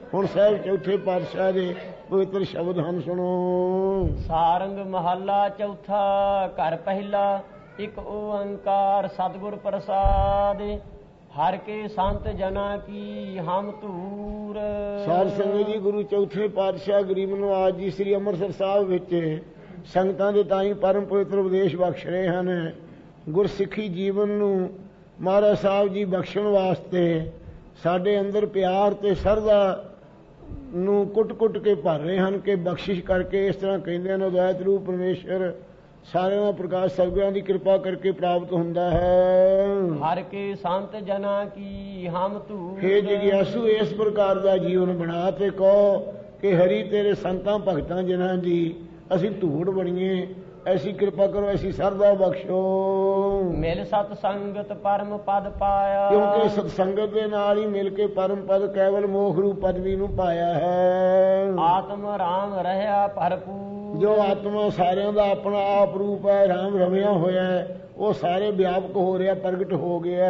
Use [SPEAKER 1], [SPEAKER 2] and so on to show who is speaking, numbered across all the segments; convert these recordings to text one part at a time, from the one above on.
[SPEAKER 1] ਹੁਣ ਸਾਹਿਬ ਚੌਥੇ ਪਾਤਸ਼ਾਹ ਦੇ ਪਵਿੱਤਰ ਸ਼ਬਦ ਹਨ, ਸੁਣੋ।
[SPEAKER 2] ਸਾਰੰਗ ਮਹੱਲਾ ਚੌਥਾ। ਘਰ ਪਹਿਲਾ। ਇੱਕ ਓੰਕਾਰ ਸਤਿਗੁਰ ਪ੍ਰਸਾਦ। ਹਰ ਕੇ ਸੰਤ ਜਨਾ ਕੀ ਹਮ ਧੂਰ।
[SPEAKER 1] ਸਾਧ ਸੰਗਤ ਜੀ, ਗੁਰੂ ਚੌਥੇ ਪਾਤਸ਼ਾਹ ਗਰੀਬ ਨਵਾਜ ਜੀ ਸ੍ਰੀ ਅੰਮ੍ਰਿਤਸਰ ਸਾਹਿਬ ਵਿੱਚ ਸੰਗਤਾਂ ਦੇ ਤਾਈਂ ਪਰਮ ਪਵਿੱਤਰ ਉਪਦੇਸ਼ ਬਖਸ਼ ਰਹੇ ਹਨ। ਗੁਰਸਿੱਖੀ ਜੀਵਨ ਨੂੰ ਮਹਾਰਾਜ ਸਾਹਿਬ ਜੀ ਬਖਸ਼ਣ ਵਾਸਤੇ ਸਾਡੇ ਅੰਦਰ ਪਿਆਰ ਤੇ ਸ਼ਰਧਾ ਨੂੰ ਕੁੱਟ-ਕੁੱਟ ਕੇ ਭਰ ਰਹੇ ਹਨ ਕਿ ਬਖਸ਼ਿਸ਼ ਕਰਕੇ, ਇਸ ਤਰ੍ਹਾਂ ਕਹਿੰਦੇ ਹਨ, ਅਦਵੈਤ ਰੂਪ ਪਰਮੇਸ਼ਰ ਸਾਰਿਆਂ ਦਾ ਪ੍ਰਕਾਸ਼ ਸਤਿਗੁਰਾਂ ਦੀ ਕਿਰਪਾ ਕਰਕੇ ਪ੍ਰਾਪਤ ਹੁੰਦਾ ਹੈ।
[SPEAKER 2] ਹਰ ਕੇ ਸੰਤ ਜਨਾ ਕੀ ਹਮ ਧੂਰ।
[SPEAKER 1] ਹੇ ਜਿਗਿਆਸੂ, ਇਸ ਪ੍ਰਕਾਰ ਦਾ ਜੀਵਨ ਬਣਾ ਤੇ ਕਹੋ ਕਿ ਹਰੀ ਤੇਰੇ ਸੰਤਾਂ ਭਗਤਾਂ ਜਨਾਂ ਦੀ ਅਸੀਂ ਧੂੜ ਬਣੀਏ, ਐਸੀ ਕਿਰਪਾ ਕਰੋ, ਐਸੀ ਸਰਦਾ ਬਖਸ਼ੋ।
[SPEAKER 2] ਮਿਲ ਸਤ ਸੰਗਤ ਪਰਮ ਪਦ ਪਾਇਆ।
[SPEAKER 1] ਕਿਉਂਕਿ ਸਤ ਸੰਗਤ ਦੇ ਨਾਲ ਹੀ ਮਿਲ ਕੇ ਪਰਮ ਪਦ ਕੇਵਲ ਮੋਖ ਰੂਪ ਪਦਵੀ ਨੂੰ ਪਾਇਆ ਹੈ।
[SPEAKER 2] ਆਤਮ ਰਾਮ ਰਹਿਆ ਭਰਪੂਰ।
[SPEAKER 1] ਜੋ ਆਤਮਾ ਸਾਰਿਆਂ ਦਾ ਆਪਣਾ ਆਪ ਰੂਪ ਹੈ, ਰਾਮ ਰਮਿਆ ਹੋਇਆ ਹੈ, ਉਹ ਸਾਰੇ ਵਿਆਪਕ ਹੋ ਰਿਹਾ, ਪ੍ਰਗਟ ਹੋ ਗਿਆ।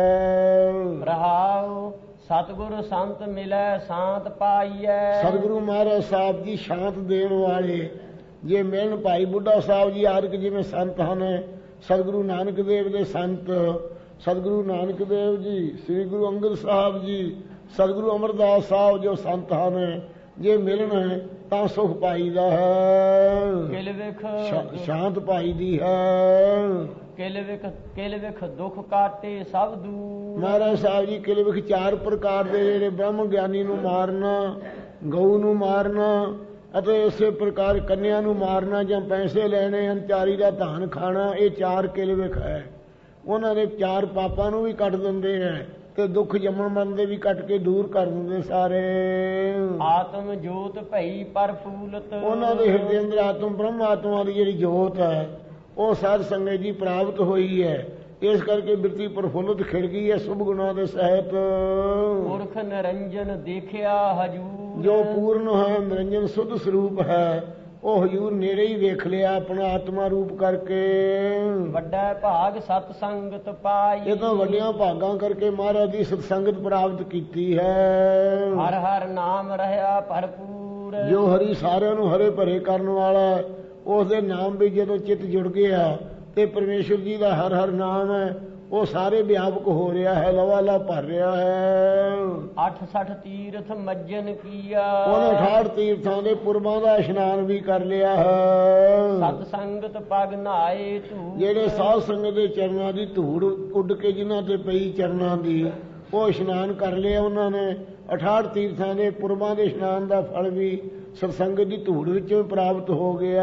[SPEAKER 2] ਰਹਾਉ ਸਤਿਗੁਰ ਸੰਤ ਮਿਲੈ ਸ਼ਾਂਤ ਪਾਈਐ।
[SPEAKER 1] ਸਤਿਗੁਰੂ ਮਹਾਰਾਜ ਸਾਹਿਬ ਜੀ ਸ਼ਾਂਤ ਦੇਣ ਵਾਲੇ ਜੇ ਮਿਲਣ, ਭਾਈ ਬੁੱਢਾ ਸਾਹਿਬ ਜੀ ਆਦਿਕ ਜਿਵੇਂ ਸੰਤ ਹਨ, ਸਤਿਗੁਰੂ ਨਾਨਕ ਦੇਵ ਦੇ ਸੰਤ, ਸਤਿਗੁਰੂ ਨਾਨਕ ਦੇਵ ਜੀ, ਸ੍ਰੀ ਗੁਰੂ ਅੰਗਦ ਸਾਹਿਬ ਜੀ, ਸਤਿਗੁਰੂ ਅਮਰਦਾਸ ਸਾਹਿਬ ਜੋ ਸੰਤ ਹਨ, ਜੇ ਮਿਲਣ ਤਾਂ ਸੁਖ ਪਾਈਦਾ ਹੈ,
[SPEAKER 2] ਕਿਲ ਵਿਖ
[SPEAKER 1] ਸ਼ਾਂਤ ਪਾਈਦੀ ਹੈ।
[SPEAKER 2] ਕਿਲ ਵਿਖ ਦੁੱਖ ਕਾਟੇ ਸਭ ਦੂਰ।
[SPEAKER 1] ਮਹਾਰਾਜ ਸਾਹਿਬ ਜੀ ਕਿਲ ਵਿਖ ਚਾਰ ਪ੍ਰਕਾਰ ਦੇ ਜਿਹੜੇ ਬ੍ਰਹਮ ਗਿਆਨੀ ਨੂੰ ਮਾਰਨਾ, ਗਊ ਨੂੰ ਮਾਰਨਾ ਅਤੇ ਇਸੇ ਪ੍ਰਕਾਰ ਕੰਨਿਆ ਨੂੰ ਮਾਰਨਾ ਜਾਂ ਪੈਸੇ ਲੈਣੇ ਹਨ, ਚਾਰੀ ਦਾ ਧਾਨ ਖਾਣਾ, ਇਹ ਚਾਰ ਕਿਲ ਵਿਖ ਹੈ। ਉਹਨਾਂ ਦੇ ਚਾਰ ਪਾਪਾਂ ਨੂੰ ਵੀ ਕੱਟ ਦਿੰਦੇ ਹੈ ਤੇ ਦੁੱਖ ਜੰਮਣ ਮਰਨ ਦੇ ਵੀ ਕੱਟ ਕੇ ਦੂਰ ਕਰ ਦਿੰਦੇ ਸਾਰੇ।
[SPEAKER 2] ਆਤਮ ਜੋਤ ਭਈ ਪਰਫੂਲਤ। ਉਹਨਾਂ
[SPEAKER 1] ਦੇ ਹਿਰਦੇ ਅੰਦਰ ਆਤਮ ਬ੍ਰਹਮ ਆਤਮਾ ਦੀ ਜਿਹੜੀ ਜੋਤ ਹੈ ਉਹ ਸਾਧ ਸੰਗਤ ਜੀ ਪ੍ਰਾਪਤ ਹੋਈ ਹੈ। ਇਸ ਕਰਕੇ ਬਿਰਤੀ ਪ੍ਰਫੁੱਲਤ ਖਿੜ ਗਈ ਹੈ ਸ਼ੁਭ ਗੁਣਾਂ ਦੇ ਸਹਿਤ।
[SPEAKER 2] ਪੁਰਖ ਨਿਰੰਜਨ ਦੇਖਿਆ ਹਜੂਰ।
[SPEAKER 1] ਜੋ ਪੂਰਨ ਹੈ, ਨਿਰੰਜਨ ਸੁਧ ਸਰੂਪ ਹੈ, ਉਹ ਹਜੂਰ ਨੇੜੇ ਹੀ ਵੇਖ ਲਿਆ ਆਪਣਾ ਆਤਮਾ ਰੂਪ ਕਰਕੇ।
[SPEAKER 2] ਵੱਡਾ ਭਾਗ ਸਤ ਸੰਗਤ ਪਾਈ।
[SPEAKER 1] ਇਹ ਤਾਂ ਵੱਡੀਆਂ ਭਾਗਾਂ ਕਰਕੇ ਮਹਾਰਾਜ ਦੀ ਸਤ ਸੰਗਤ ਪ੍ਰਾਪਤ ਕੀਤੀ ਹੈ।
[SPEAKER 2] ਹਰ ਹਰ ਨਾਮ ਰਹਿਆ ਭਰਪੂਰ।
[SPEAKER 1] ਜੋ ਹਰੀ ਸਾਰਿਆਂ ਨੂੰ ਹਰੇ ਭਰੇ ਕਰਨ ਵਾਲਾ, ਉਸ ਦੇ ਨਾਮ ਵੀ ਜਦੋਂ ਚਿੱਤ ਜੁੜ ਗਿਆ ਤੇ ਪਰਮੇਸ਼ਰ ਜੀ ਦਾ ਹਰ ਹਰ ਨਾਮ ਹੈ ਉਹ ਸਾਰੇ ਵਿਆਪਕ ਹੋ ਰਿਹਾ ਹੈ, ਲਵਾਲਾ ਭਰ ਰਿਹਾ ਹੈ।
[SPEAKER 2] 68 ਤੀਰਥ ਮੱਜਨ ਕੀਆ।
[SPEAKER 1] ਉਹਨੇ 68 ਤੀਰਥਾਂ ਦੇ ਪੁਰਬਾਂ ਦਾ ਇਸ਼ਨਾਨ ਵੀ ਕਰ ਲਿਆ ਹੈ।
[SPEAKER 2] ਸਤ ਸੰਗਤ ਪਗ ਨਹਾਏ ਧੂੜ।
[SPEAKER 1] ਜਿਹੜੇ ਸਾਧ ਸੰਗਤ ਦੇ ਚਰਨਾਂ ਦੀ ਧੂੜ ਉੱਡ ਕੇ ਜਿਨ੍ਹਾਂ ਤੇ ਪਈ ਚਰਨਾਂ ਦੀ, ਉਹ ਇਸ਼ਨਾਨ ਕਰ ਲਿਆ ਉਹਨਾਂ ਨੇ। 68 ਤੀਰਥਾਂ ਦੇ ਪੁਰਬਾਂ ਦੇ ਇਸ਼ਨਾਨ ਦਾ ਫਲ ਵੀ ਸਤਸੰਗਤ ਦੀ ਧੂੜ ਵਿੱਚੋਂ ਪ੍ਰਾਪਤ ਹੋ ਗਿਆ।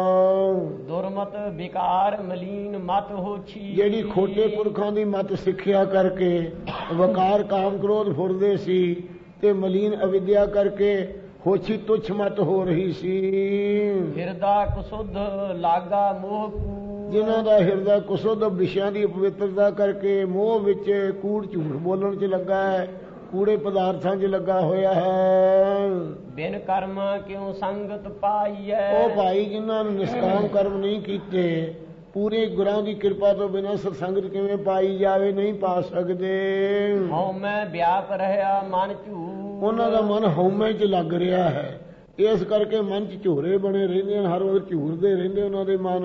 [SPEAKER 2] ਦੁਰਮਤ ਵਿਕਾਰ ਮਲੀਨ ਮਤ ਹੋਛੀ।
[SPEAKER 1] ਜਿਹੜੀ ਖੋਟੇ ਪੁਰਖਾਂ ਦੀ ਮਤ ਸਿੱਖਿਆ ਕਰਕੇ ਵਕਾਰ ਕਾਮ ਕ੍ਰੋਧ ਫੁਰਦੇ ਸੀ ਤੇ ਮਲੀਨ ਅਵਿਦਿਆ ਕਰਕੇ ਹੋਛੀ ਤੁੱਛ ਮਤ ਹੋ ਰਹੀ ਸੀ।
[SPEAKER 2] ਹਿਰਦਾ ਕੁਸੁੱਧ ਲਾਗਾ ਮੋਹ ਕੂੜ।
[SPEAKER 1] ਜਿਨ੍ਹਾਂ ਦਾ ਹਿਰਦਾ ਕੁਸੁੱਧ ਵਿਸ਼ਿਆਂ ਦੀ ਪਵਿੱਤਰਤਾ ਕਰਕੇ ਮੋਹ ਵਿੱਚ ਕੂੜ ਝੂਠ ਬੋਲਣ 'ਚ ਲੱਗਾ ਹੈ, ਕੂੜੇ ਪਦਾਰਥਾਂ 'ਚ ਲੱਗਾ ਹੋਇਆ ਹੈ।
[SPEAKER 2] ਬਿਨ ਕਰਮਾਂ ਕਿਉਂ ਸੰਗਤ ਪਾਈਐ।
[SPEAKER 1] ਉਹ ਭਾਈ ਜਿਨ੍ਹਾਂ ਨੇ ਨਿਸ਼ਕਾਮ ਕਰਮ ਨਹੀਂ ਕੀਤੇ, ਪੂਰੇ ਗੁਰਾਂ ਦੀ ਕਿਰਪਾ ਤੋਂ ਬਿਨਾਂ ਸਤਸੰਗਤ ਕਿਵੇਂ ਪਾਈ ਜਾਵੇ, ਨਹੀਂ ਪਾ ਸਕਦੇ।
[SPEAKER 2] ਹਉਮੈ ਵਿਆਪ ਰਹਿਆ ਮਨ ਝੂਰ।
[SPEAKER 1] ਉਹਨਾਂ ਦਾ ਮਨ ਹਉਮੈ 'ਚ ਲੱਗ ਰਿਹਾ ਹੈ, ਇਸ ਕਰਕੇ ਮਨ 'ਚ ਝੋਰੇ ਬਣੇ ਰਹਿੰਦੇ ਹਨ, ਹਰ ਵਕਤ ਝੂਰਦੇ ਰਹਿੰਦੇ ਉਹਨਾਂ ਦੇ ਮਨ।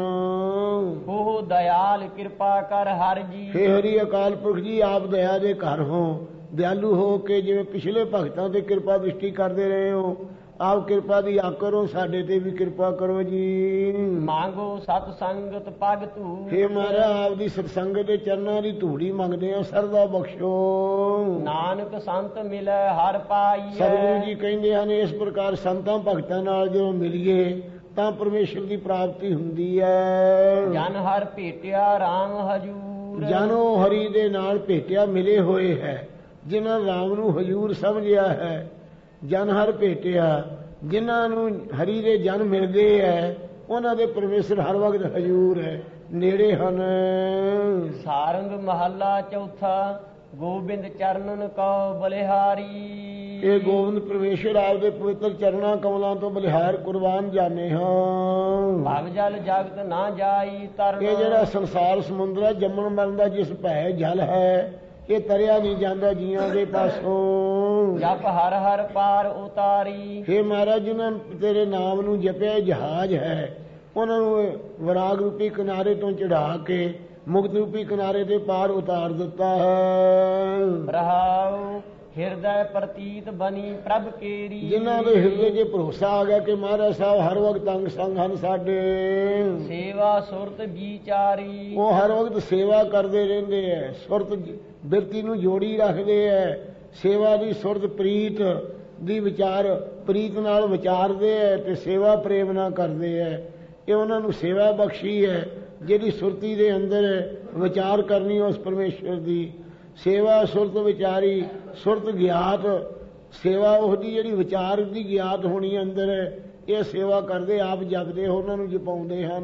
[SPEAKER 2] ਉਹ ਦਇਆਲ ਕਿਰਪਾ ਕਰ ਹਰ ਜੀ।
[SPEAKER 1] ਹੇ ਹਰੀ ਅਕਾਲ ਪੁਰਖ ਜੀ, ਆਪ ਦਇਆ ਦੇ ਘਰ ਹੋ, ਦਿਆਲੂ ਹੋ ਕੇ ਜਿਵੇਂ ਪਿਛਲੇ ਭਗਤਾਂ ਤੇ ਕਿਰਪਾ ਦ੍ਰਿਸ਼ਟੀ ਕਰਦੇ ਰਹੇ ਹੋ, ਆਪ ਕਿਰਪਾ ਦੀ ਆ ਕਰੋ, ਸਾਡੇ ਤੇ ਵੀ ਕਿਰਪਾ ਕਰੋ ਜੀ।
[SPEAKER 2] ਮੰਗੋ ਸਤ ਸੰਗਤ ਪਗ ਧੂੜ।
[SPEAKER 1] ਹੇ ਮਹਾਰਾਜ, ਆਪ ਦੀ ਸਤਸੰਗਤ ਦੇ ਚਰਨਾਂ ਦੀ ਧੂੜੀ ਮੰਗਦੇ ਆ, ਸਰਦਾ ਬਖਸ਼ੋ।
[SPEAKER 2] ਨਾਨਕ ਸੰਤ ਮਿਲੈ ਹਰ ਪਾਈਐ।
[SPEAKER 1] ਸਤਿਗੁਰੂ ਜੀ ਕਹਿੰਦੇ ਹਨ, ਇਸ ਪ੍ਰਕਾਰ ਸੰਤਾਂ ਭਗਤਾਂ ਨਾਲ ਜਦੋਂ ਮਿਲੀਏ ਤਾਂ ਪਰਮੇਸ਼ਰ ਦੀ ਪ੍ਰਾਪਤੀ ਹੁੰਦੀ ਹੈ।
[SPEAKER 2] ਜਨ ਹਰ ਭੇਟਿਆ ਰਾਮ ਹਜੂਰ।
[SPEAKER 1] ਜਨੋ ਹਰੀ ਦੇ ਨਾਲ ਭੇਟਿਆ ਮਿਲੇ ਹੋਏ ਹੈ, ਜਿਨ੍ਹਾਂ ਰਾਮ ਨੂੰ ਹਜੂਰ ਸਮਝਿਆ ਹੈ। ਜਨ ਹਰ ਭੇਟਿਆ, ਜਿਨ੍ਹਾਂ ਨੂੰ ਹਰੀ ਦੇ ਜਨ ਮਿਲ ਗਏ ਹੈ, ਉਹਨਾਂ ਦੇ ਪਰਮੇਸ਼ਰ ਹਰ ਵਕਤ ਹਜੂਰ ਹੈ, ਨੇੜੇ ਹਨ।
[SPEAKER 2] ਸਾਰੰਗ ਮਹੱਲਾ ਚੌਥਾ। ਗੋਬਿੰਦ ਚਰਨਨ ਕਉ ਬਲਿਹਾਰੀ।
[SPEAKER 1] ਇਹ ਗੋਬਿੰਦ ਪਰਮੇਸ਼ਰ ਆਪਦੇ ਪਵਿੱਤਰ ਚਰਨਾਂ ਕਮਲਾਂ ਤੋਂ ਬਲਿਹਾਰ ਕੁਰਬਾਨ ਜਾਣੇ ਹਾਂ।
[SPEAKER 2] ਭਵ ਜਲ ਜਗਤ ਨਾ ਜਾਈ ਤਰਨ।
[SPEAKER 1] ਇਹ ਜਿਹੜਾ ਸੰਸਾਰ ਸਮੁੰਦਰ ਹੈ, ਜੰਮਣ ਮਰਨ ਦਾ ਜਿਸ ਭੈ ਜਲ ਹੈ, ਇਹ ਤਰਿਆ ਨਹੀਂ ਜਾਂਦਾ ਜੀਆਂ ਦੇ ਪਾਸੋਂ।
[SPEAKER 2] ਜਪ ਹਰ ਹਰ ਪਾਰ ਉਤਾਰੀ।
[SPEAKER 1] ਹੇ ਮਹਾਰਾਜ, ਜਿਨ੍ਹਾਂ ਤੇਰੇ ਨਾਮ ਨੂੰ ਜਪਿਆ ਜਹਾਜ਼ ਹੈ, ਉਹਨਾਂ ਨੂੰ ਵਿਰਾਗ ਰੂਪੀ ਕਿਨਾਰੇ ਤੋਂ ਚੜਾ ਕੇ ਮੁਕਤ ਰੂਪੀ ਕਿਨਾਰੇ ਤੇ ਪਾਰ ਉਤਾਰ ਦਿੱਤਾ ਹੈ।
[SPEAKER 2] ਰਹਾਉ ਹਿਰਦੈ ਪ੍ਰਤੀਤ ਬਣੀ ਪ੍ਰਭ ਕੇਰੀ।
[SPEAKER 1] ਜਿਨ੍ਹਾਂ ਦੇ ਹਿਰਦੇ 'ਚ ਭਰੋਸਾ ਆ ਗਿਆ ਕਿ ਮਹਾਰਾਜ ਸਾਹਿਬ ਹਰ ਵਕਤ ਅੰਗ ਸੰਗ ਹਨ ਸਾਡੇ,
[SPEAKER 2] ਸੇਵਾ ਸੁਰਤ ਵਿਚਾਰੀ।
[SPEAKER 1] ਉਹ ਹਰ ਵਕਤ ਸੇਵਾ ਕਰਦੇ ਰਹਿੰਦੇ ਐ, ਸੁਰਤ ਬਿਰਤੀ ਨੂੰ ਜੋੜੀ ਰੱਖਦੇ ਐ। ਸੇਵਾ ਦੀ ਸੁਰਤ ਪ੍ਰੀਤ ਦੀ ਵਿਚਾਰ, ਪ੍ਰੀਤ ਨਾਲ ਵਿਚਾਰਦੇ ਐ ਤੇ ਸੇਵਾ ਪ੍ਰੇਮ ਨਾਲ ਕਰਦੇ ਐ। ਇਹ ਉਹਨਾਂ ਨੂੰ ਸੇਵਾ ਬਖਸ਼ੀ ਹੈ, ਜਿਹੜੀ ਸੁਰਤੀ ਦੇ ਅੰਦਰ ਵਿਚਾਰ ਕਰਨੀ ਉਸ ਪਰਮੇਸ਼ਵਰ ਦੀ। ਸੇਵਾ ਸੁਰਤ ਵਿਚਾਰੀ, ਸੁਰਤ ਗਿਆਤ। ਸੇਵਾ ਉਹਦੀ ਜਿਹੜੀ ਵਿਚਾਰ ਦੀ ਗਿਆਤ ਹੋਣੀ ਅੰਦਰ, ਇਹ ਸੇਵਾ ਕਰਦੇ ਆਪ ਜਪਦੇ ਉਹਨਾਂ ਨੂੰ ਜਪਾਉਂਦੇ ਹਨ।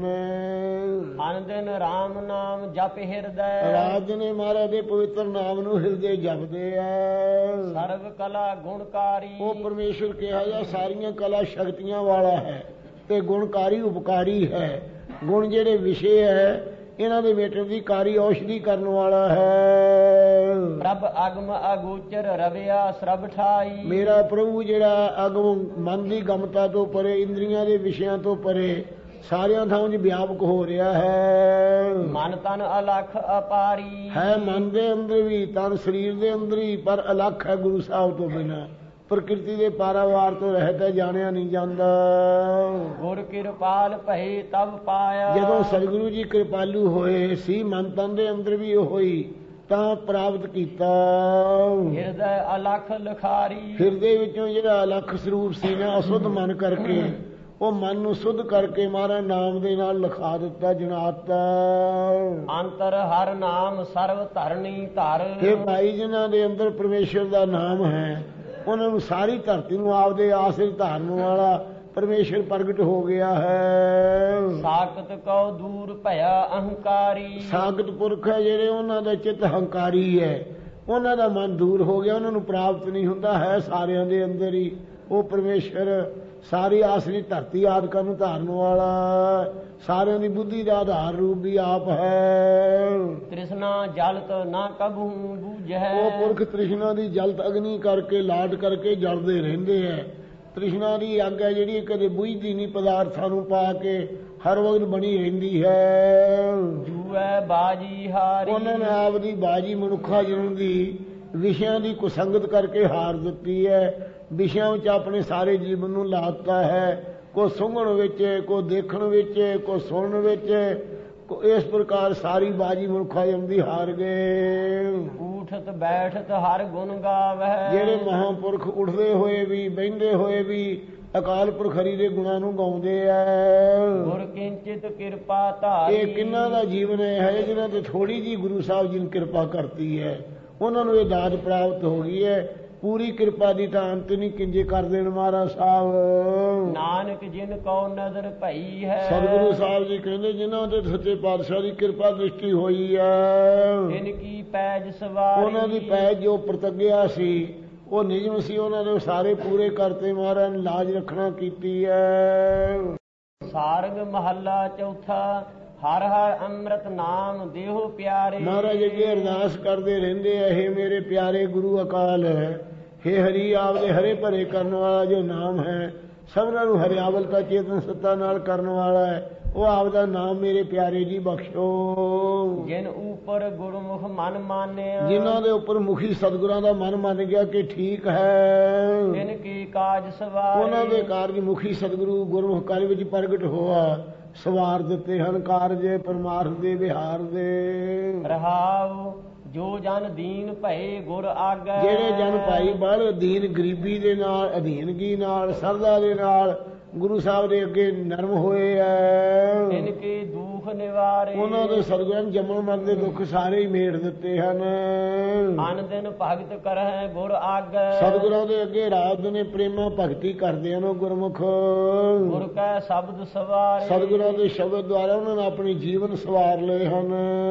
[SPEAKER 2] ਅਨ ਦਿਨ ਰਾਮ ਨਾਮ ਜਪ ਹਿਰਦੈ।
[SPEAKER 1] ਰਾਤ ਦਿਨੇ ਮਹਾਰਾਜ ਦੇ ਪਵਿੱਤਰ ਨਾਮ ਨੂੰ ਹਿਰਦੇ ਜਪਦੇ ਐ।
[SPEAKER 2] ਸਰਵ ਕਲਾ ਗੁਣਕਾਰੀ।
[SPEAKER 1] ਉਹ ਪਰਮੇਸ਼ਵਰ ਕਿਹਾ ਜਾ ਸਾਰੀਆਂ ਕਲਾ ਸ਼ਕਤੀਆਂ ਵਾਲਾ ਹੈ ਤੇ ਗੁਣਕਾਰੀ ਉਪਕਾਰੀ ਹੈ। ਗੁਣ ਜਿਹੜੇ ਵਿਸ਼ੇ ਹੈ, ਇਹਨਾਂ ਦੇ ਮੇਟਰ ਦੀ ਕਾਰੀ ਔਸ਼ਧੀ ਕਰਨ ਵਾਲਾ ਹੈ।
[SPEAKER 2] ਪ੍ਰਭ ਅਗਮ ਅਗੋਚਰ ਰਵਿਆ ਸਰਬ ਠਾਈ।
[SPEAKER 1] ਮੇਰਾ ਪ੍ਰਭੂ ਜਿਹੜਾ ਅਗਮ ਮਨ ਦੀ ਗਮਤਾ ਤੋਂ ਪਰੇ, ਇੰਦਰੀਆਂ ਦੇ ਵਿਸ਼ਿਆਂ ਤੋਂ ਪਰੇ ਸਾਰਿਆਂ ਥਾਂ 'ਚ ਵਿਆਪਕ ਹੋ ਰਿਹਾ ਹੈ।
[SPEAKER 2] ਮਨ ਤਨ ਅਲਖ ਅਪਾਰੀ
[SPEAKER 1] ਹੈ, ਮਨ ਦੇ ਅੰਦਰ ਵੀ, ਤਨ ਸਰੀਰ ਦੇ ਅੰਦਰ ਹੀ, ਪਰ ਅਲੱਖ ਹੈ ਗੁਰੂ ਸਾਹਿਬ ਤੋਂ ਬਿਨਾਂ। ਪ੍ਰਕਿਰਤੀ ਦੇ ਪਾਰਾਵਾਰ ਤੋਂ ਰਹਿਤ ਹੈ, ਜਾਣਿਆ ਨਹੀਂ ਜਾਂਦਾ।
[SPEAKER 2] ਗੁਰ ਕਿਰਪਾਲ ਭਏ ਤਬ ਪਾਇਆ।
[SPEAKER 1] ਜਦੋਂ ਸਤਿਗੁਰੂ ਜੀ ਕਿਰਪਾਲੂ ਹੋਏ ਸੀ, ਮਨ ਤਨ ਦੇ ਅੰਦਰ ਵੀ ਉਹ ਹੋਈ ਤਾਂ ਪ੍ਰਾਪਤ ਕੀਤਾ।
[SPEAKER 2] ਹਿਰਦੈ ਅਲਖ ਲਖਾਰੀ।
[SPEAKER 1] ਹਿਰਦੇ ਵਿੱਚੋਂ ਜਿਹੜਾ ਅਲੱਖ ਸਰੂਪ ਸੀ ਨਾ, ਅਸ਼ੁੱਧ ਮਨ ਕਰਕੇ, ਉਹ ਮਨ ਨੂੰ ਸੁੱਧ ਕਰਕੇ ਮਹਾਰਾਜ ਨਾਮ ਦੇ ਨਾਲ ਲਿਖਾ ਦਿੱਤਾ, ਜਨਾਤਾ।
[SPEAKER 2] ਅੰਤਰ ਹਰ ਨਾਮ ਸਰਵ ਧਰਨੀ ਧਰ।
[SPEAKER 1] ਇਹ ਭਾਈ ਜਿਨ੍ਹਾਂ ਦੇ ਅੰਦਰ ਪਰਮੇਸ਼ਵਰ ਦਾ ਨਾਮ ਹੈ, ਉਹਨਾਂ ਨੂੰ ਸਾਰੀ ਧਰਤੀ ਨੂੰ ਆਪਦੇ ਆਸਰੇ ਧਾਰਨ ਵਾਲਾ ਪਰਮੇਸ਼ਵਰ ਪ੍ਰਗਟ ਹੋ ਗਿਆ ਹੈ।
[SPEAKER 2] ਸਾਖਤ ਕਉ ਦੂਰ ਭਇਆ ਅਹੰਕਾਰੀ।
[SPEAKER 1] ਸਾਖਤ ਪੁਰਖ ਹੈ ਜਿਹੜੇ, ਉਹਨਾਂ ਦਾ ਚਿੱਤ ਹੰਕਾਰੀ ਹੈ, ਉਹਨਾਂ ਦਾ ਮਨ ਦੂਰ ਹੋ ਗਿਆ, ਉਹਨਾਂ ਨੂੰ ਪ੍ਰਾਪਤ ਨਹੀਂ ਹੁੰਦਾ, ਹੈ ਸਾਰਿਆਂ ਦੇ ਅੰਦਰ ਹੀ ਉਹ ਪਰਮੇਸ਼ਵਰ। ਸਾਰੀ ਆਸਰੀ ਧਰਤੀ ਆਦਿਕਾਂ ਨੂੰ ਧਾਰਨ ਵਾਲਾ, ਸਾਰਿਆਂ ਦੀ ਬੁੱਧੀ ਦਾ ਆਧਾਰ ਰੂਪ ਵੀ ਆਪ ਹੈ।
[SPEAKER 2] ਤ੍ਰਿਸ਼ਨਾ ਜਲਤ ਨਾ ਕਬਹੂ ਬੂਝੈ।
[SPEAKER 1] ਉਹ ਪੁਰਖ ਤ੍ਰਿਸ਼ਨਾ ਦੀ ਜਲਤ ਅਗਨੀ ਕਰਕੇ, ਲਾਟ ਕਰਕੇ ਜਲਦੇ ਰਹਿੰਦੇ ਐ। ਤ੍ਰਿਸ਼ਨਾ ਦੀ ਅੱਗ ਹੈ ਜਿਹੜੀ ਕਦੇ ਬੁਝਦੀ ਨਹੀਂ, ਪਦਾਰਥਾਂ ਨੂੰ ਪਾ ਕੇ ਹਰ ਵਕਤ ਬਣੀ ਰਹਿੰਦੀ ਹੈ।
[SPEAKER 2] ਜੂਐ ਬਾਜੀ ਹਾਰੀ।
[SPEAKER 1] ਉਹਨਾਂ ਨੇ ਆਪ ਦੀ ਬਾਜੀ ਮਨੁੱਖਾ ਜਨਮ ਦੀ ਵਿਸ਼ਿਆਂ ਦੀ ਕੁਸੰਗਤ ਕਰਕੇ ਹਾਰ ਦਿੱਤੀ ਹੈ। ਵਿਸ਼ਿਆਂ ਵਿੱਚ ਆਪਣੇ ਸਾਰੇ ਜੀਵਨ ਨੂੰ ਲਾਤਾ ਹੈ, ਕੋ ਸੁੰਘਣ ਵਿੱਚ, ਕੋ ਦੇਖਣ ਵਿੱਚ, ਕੋ ਸੁਣਨ ਵਿੱਚ। ਇਸ ਪ੍ਰਕਾਰ ਸਾਰੀ ਬਾਜੀ ਮਨੁੱਖਾ ਜਨਮ ਦੀ ਹਾਰ ਗਏ।
[SPEAKER 2] ਉਠਤ ਬੈਠਤ ਹਰ ਗੁਣ ਗਾਵੈ।
[SPEAKER 1] ਜਿਹੜੇ ਮਹਾਂਪੁਰਖ ਉੱਠਦੇ ਹੋਏ ਵੀ, ਬਹਿੰਦੇ ਹੋਏ ਵੀ ਅਕਾਲ ਪੁਰਖ ਹਰੀ ਦੇ ਗੁਣਾਂ ਨੂੰ ਗਾਉਂਦੇ ਐ।
[SPEAKER 2] ਗੁਰ ਕਿੰਚਿਤ ਕਿਰਪਾ ਧਾਰੀ।
[SPEAKER 1] ਇਹ ਕਿੰਨਾ ਦਾ ਜੀਵਨ ਹੈ ਜਿਹਨਾਂ ਤੇ ਥੋੜੀ ਜੀ ਗੁਰੂ ਸਾਹਿਬ ਜੀ ਨੇ ਕਿਰਪਾ ਕਰਤੀ ਹੈ, ਉਹਨਾਂ ਨੂੰ ਇਹ ਦਾਤ ਪ੍ਰਾਪਤ ਹੋ ਗਈ ਹੈ। ਪੂਰੀ ਕਿਰਪਾ ਦੀ ਤਾਂ ਅੰਤ ਨਹੀਂ ਕਿੰਜੇ ਕਰ ਦੇਣ ਮਹਾਰਾਜ ਸਾਹਿਬ।
[SPEAKER 2] ਨਾਨਕ ਜਿਨ ਕਉ ਨਜ਼ਰ ਭਈ ਹੈ।
[SPEAKER 1] ਸਤਿਗੁਰੂ ਸਾਹਿਬ ਜੀ ਕਹਿੰਦੇ ਜਿਨ੍ਹਾਂ ਤੇ ਸੱਚੇ ਪਾਤਸ਼ਾਹ ਦੀ ਕਿਰਪਾ ਦ੍ਰਿਸ਼ਟੀ ਹੋਈ ਹੈ,
[SPEAKER 2] ਇਨ ਕੀ ਪੈਜ ਸਵਾਰੀ।
[SPEAKER 1] ਉਹਨਾਂ ਦੀ ਪੈਜ ਜੋ ਪ੍ਰਤੱਗਿਆ ਸੀ, ਉਹ ਨਿਯਮ ਸੀ, ਉਹਨਾਂ ਨੇ ਸਾਰੇ ਪੂਰੇ ਕਰਤੇ। ਮਹਾਰਾਜ ਨੇ ਲਾਜ ਰੱਖਣਾ ਕੀਤੀ ਹੈ।
[SPEAKER 2] ਸਾਰੰਗ ਮਹੱਲਾ ਚੌਥਾ। ਹਰ ਹਰ ਅੰਮ੍ਰਿਤ ਨਾਮ ਦੇਹੋ ਪਿਆਰੇ।
[SPEAKER 1] ਮਹਾਰਾਜ ਅੱਗੇ ਅਰਦਾਸ ਕਰਦੇ ਰਹਿੰਦੇ ਆ, ਇਹ ਮੇਰੇ ਪਿਆਰੇ ਗੁਰੂ ਅਕਾਲ ਹੈ, ਹੇ ਹਰੀ ਆਪਦੇ ਹਰੇ ਭਰੇ ਕਰਨ ਵਾਲਾ ਜੋ ਨਾਮ ਹੈ, ਸਭਨਾਂ ਨੂੰ ਹਰਿਆਵਲਤਾ ਚੇਤਨ ਸੱਤਾ ਨਾਲ ਕਰਨ ਵਾਲਾ ਹੈ, ਉਹ ਆਪਦਾ ਨਾਮ ਮੇਰੇ ਪਿਆਰੇ ਜੀ ਬਖਸ਼ੋ।
[SPEAKER 2] ਜਿਨ ਉਪਰ ਗੁਰਮੁਖ ਮਨ ਮਾਨਿਆ।
[SPEAKER 1] ਜਿਨ੍ਹਾਂ ਦੇ ਉੱਪਰ ਮੁਖੀ ਸਤਿਗੁਰਾਂ ਦਾ ਮਨ ਮੰਨ ਗਿਆ ਕਿ ਠੀਕ ਹੈ,
[SPEAKER 2] ਤਿਨ ਕੀ ਕਾਜ ਸਵਾਰੇ।
[SPEAKER 1] ਉਹਨਾਂ ਦੇ ਕਾਰਜ ਮੁਖੀ ਸਤਿਗੁਰੂ ਗੁਰਮੁਖ ਕਾਲ ਵਿੱਚ ਪ੍ਰਗਟ ਹੋਆ, ਸਵਾਰ ਦਿੱਤੇ ਹਨ ਕਾਰਜ ਪਰਮਾਰਥ ਦੇ ਵਿਹਾਰ ਦੇ।
[SPEAKER 2] ਰਹਾਉ ਜੋ ਜਨ ਦੀਨ ਭਏ ਗੁਰ ਆਗੈ।
[SPEAKER 1] ਜਿਹੜੇ ਜਨ ਭਾਈ ਬਲ ਦੀਨ ਗਰੀਬੀ ਦੇ ਨਾਲ, ਅਧੀਨਗੀ ਨਾਲ, ਸਰਦਾ ਦੇ ਨਾਲ ਗੁਰੂ ਸਾਹਿਬ ਦੇ ਅੱਗੇ ਨਰਮ ਹੋਏ ਐ,
[SPEAKER 2] ਤਿਨ ਕੇ ਦੁਖ ਨਿਵਾਰੇ।
[SPEAKER 1] ਉਹਨਾਂ ਦੇ ਸਤਿਗੁਰਾਂ ਨੇ ਜੰਮਣ ਮਰਨ ਦੇ ਦੁੱਖ ਸਾਰੇ ਹੀ ਮੇਟ ਦਿੱਤੇ ਹਨ।
[SPEAKER 2] ਅਨ ਦਿਨ ਭਗਤ ਕਰਹਿ ਗੁਰ ਆਗੈ।
[SPEAKER 1] ਸਤਿਗੁਰਾਂ ਦੇ ਅੱਗੇ ਰਾਤ ਦਿਨੇ ਪ੍ਰੇਮਾ ਭਗਤੀ ਕਰਦੇ ਹਨ ਉਹ ਗੁਰਮੁਖ।
[SPEAKER 2] ਗੁਰ ਕੈ ਸ਼ਬਦ ਸਵਾਰੇ।
[SPEAKER 1] ਸਤਿਗੁਰਾਂ ਦੇ ਸ਼ਬਦ ਦੁਆਰਾ ਉਹਨਾਂ ਨੇ ਆਪਣੀ ਜੀਵਨ ਸਵਾਰ ਲਏ ਹਨ।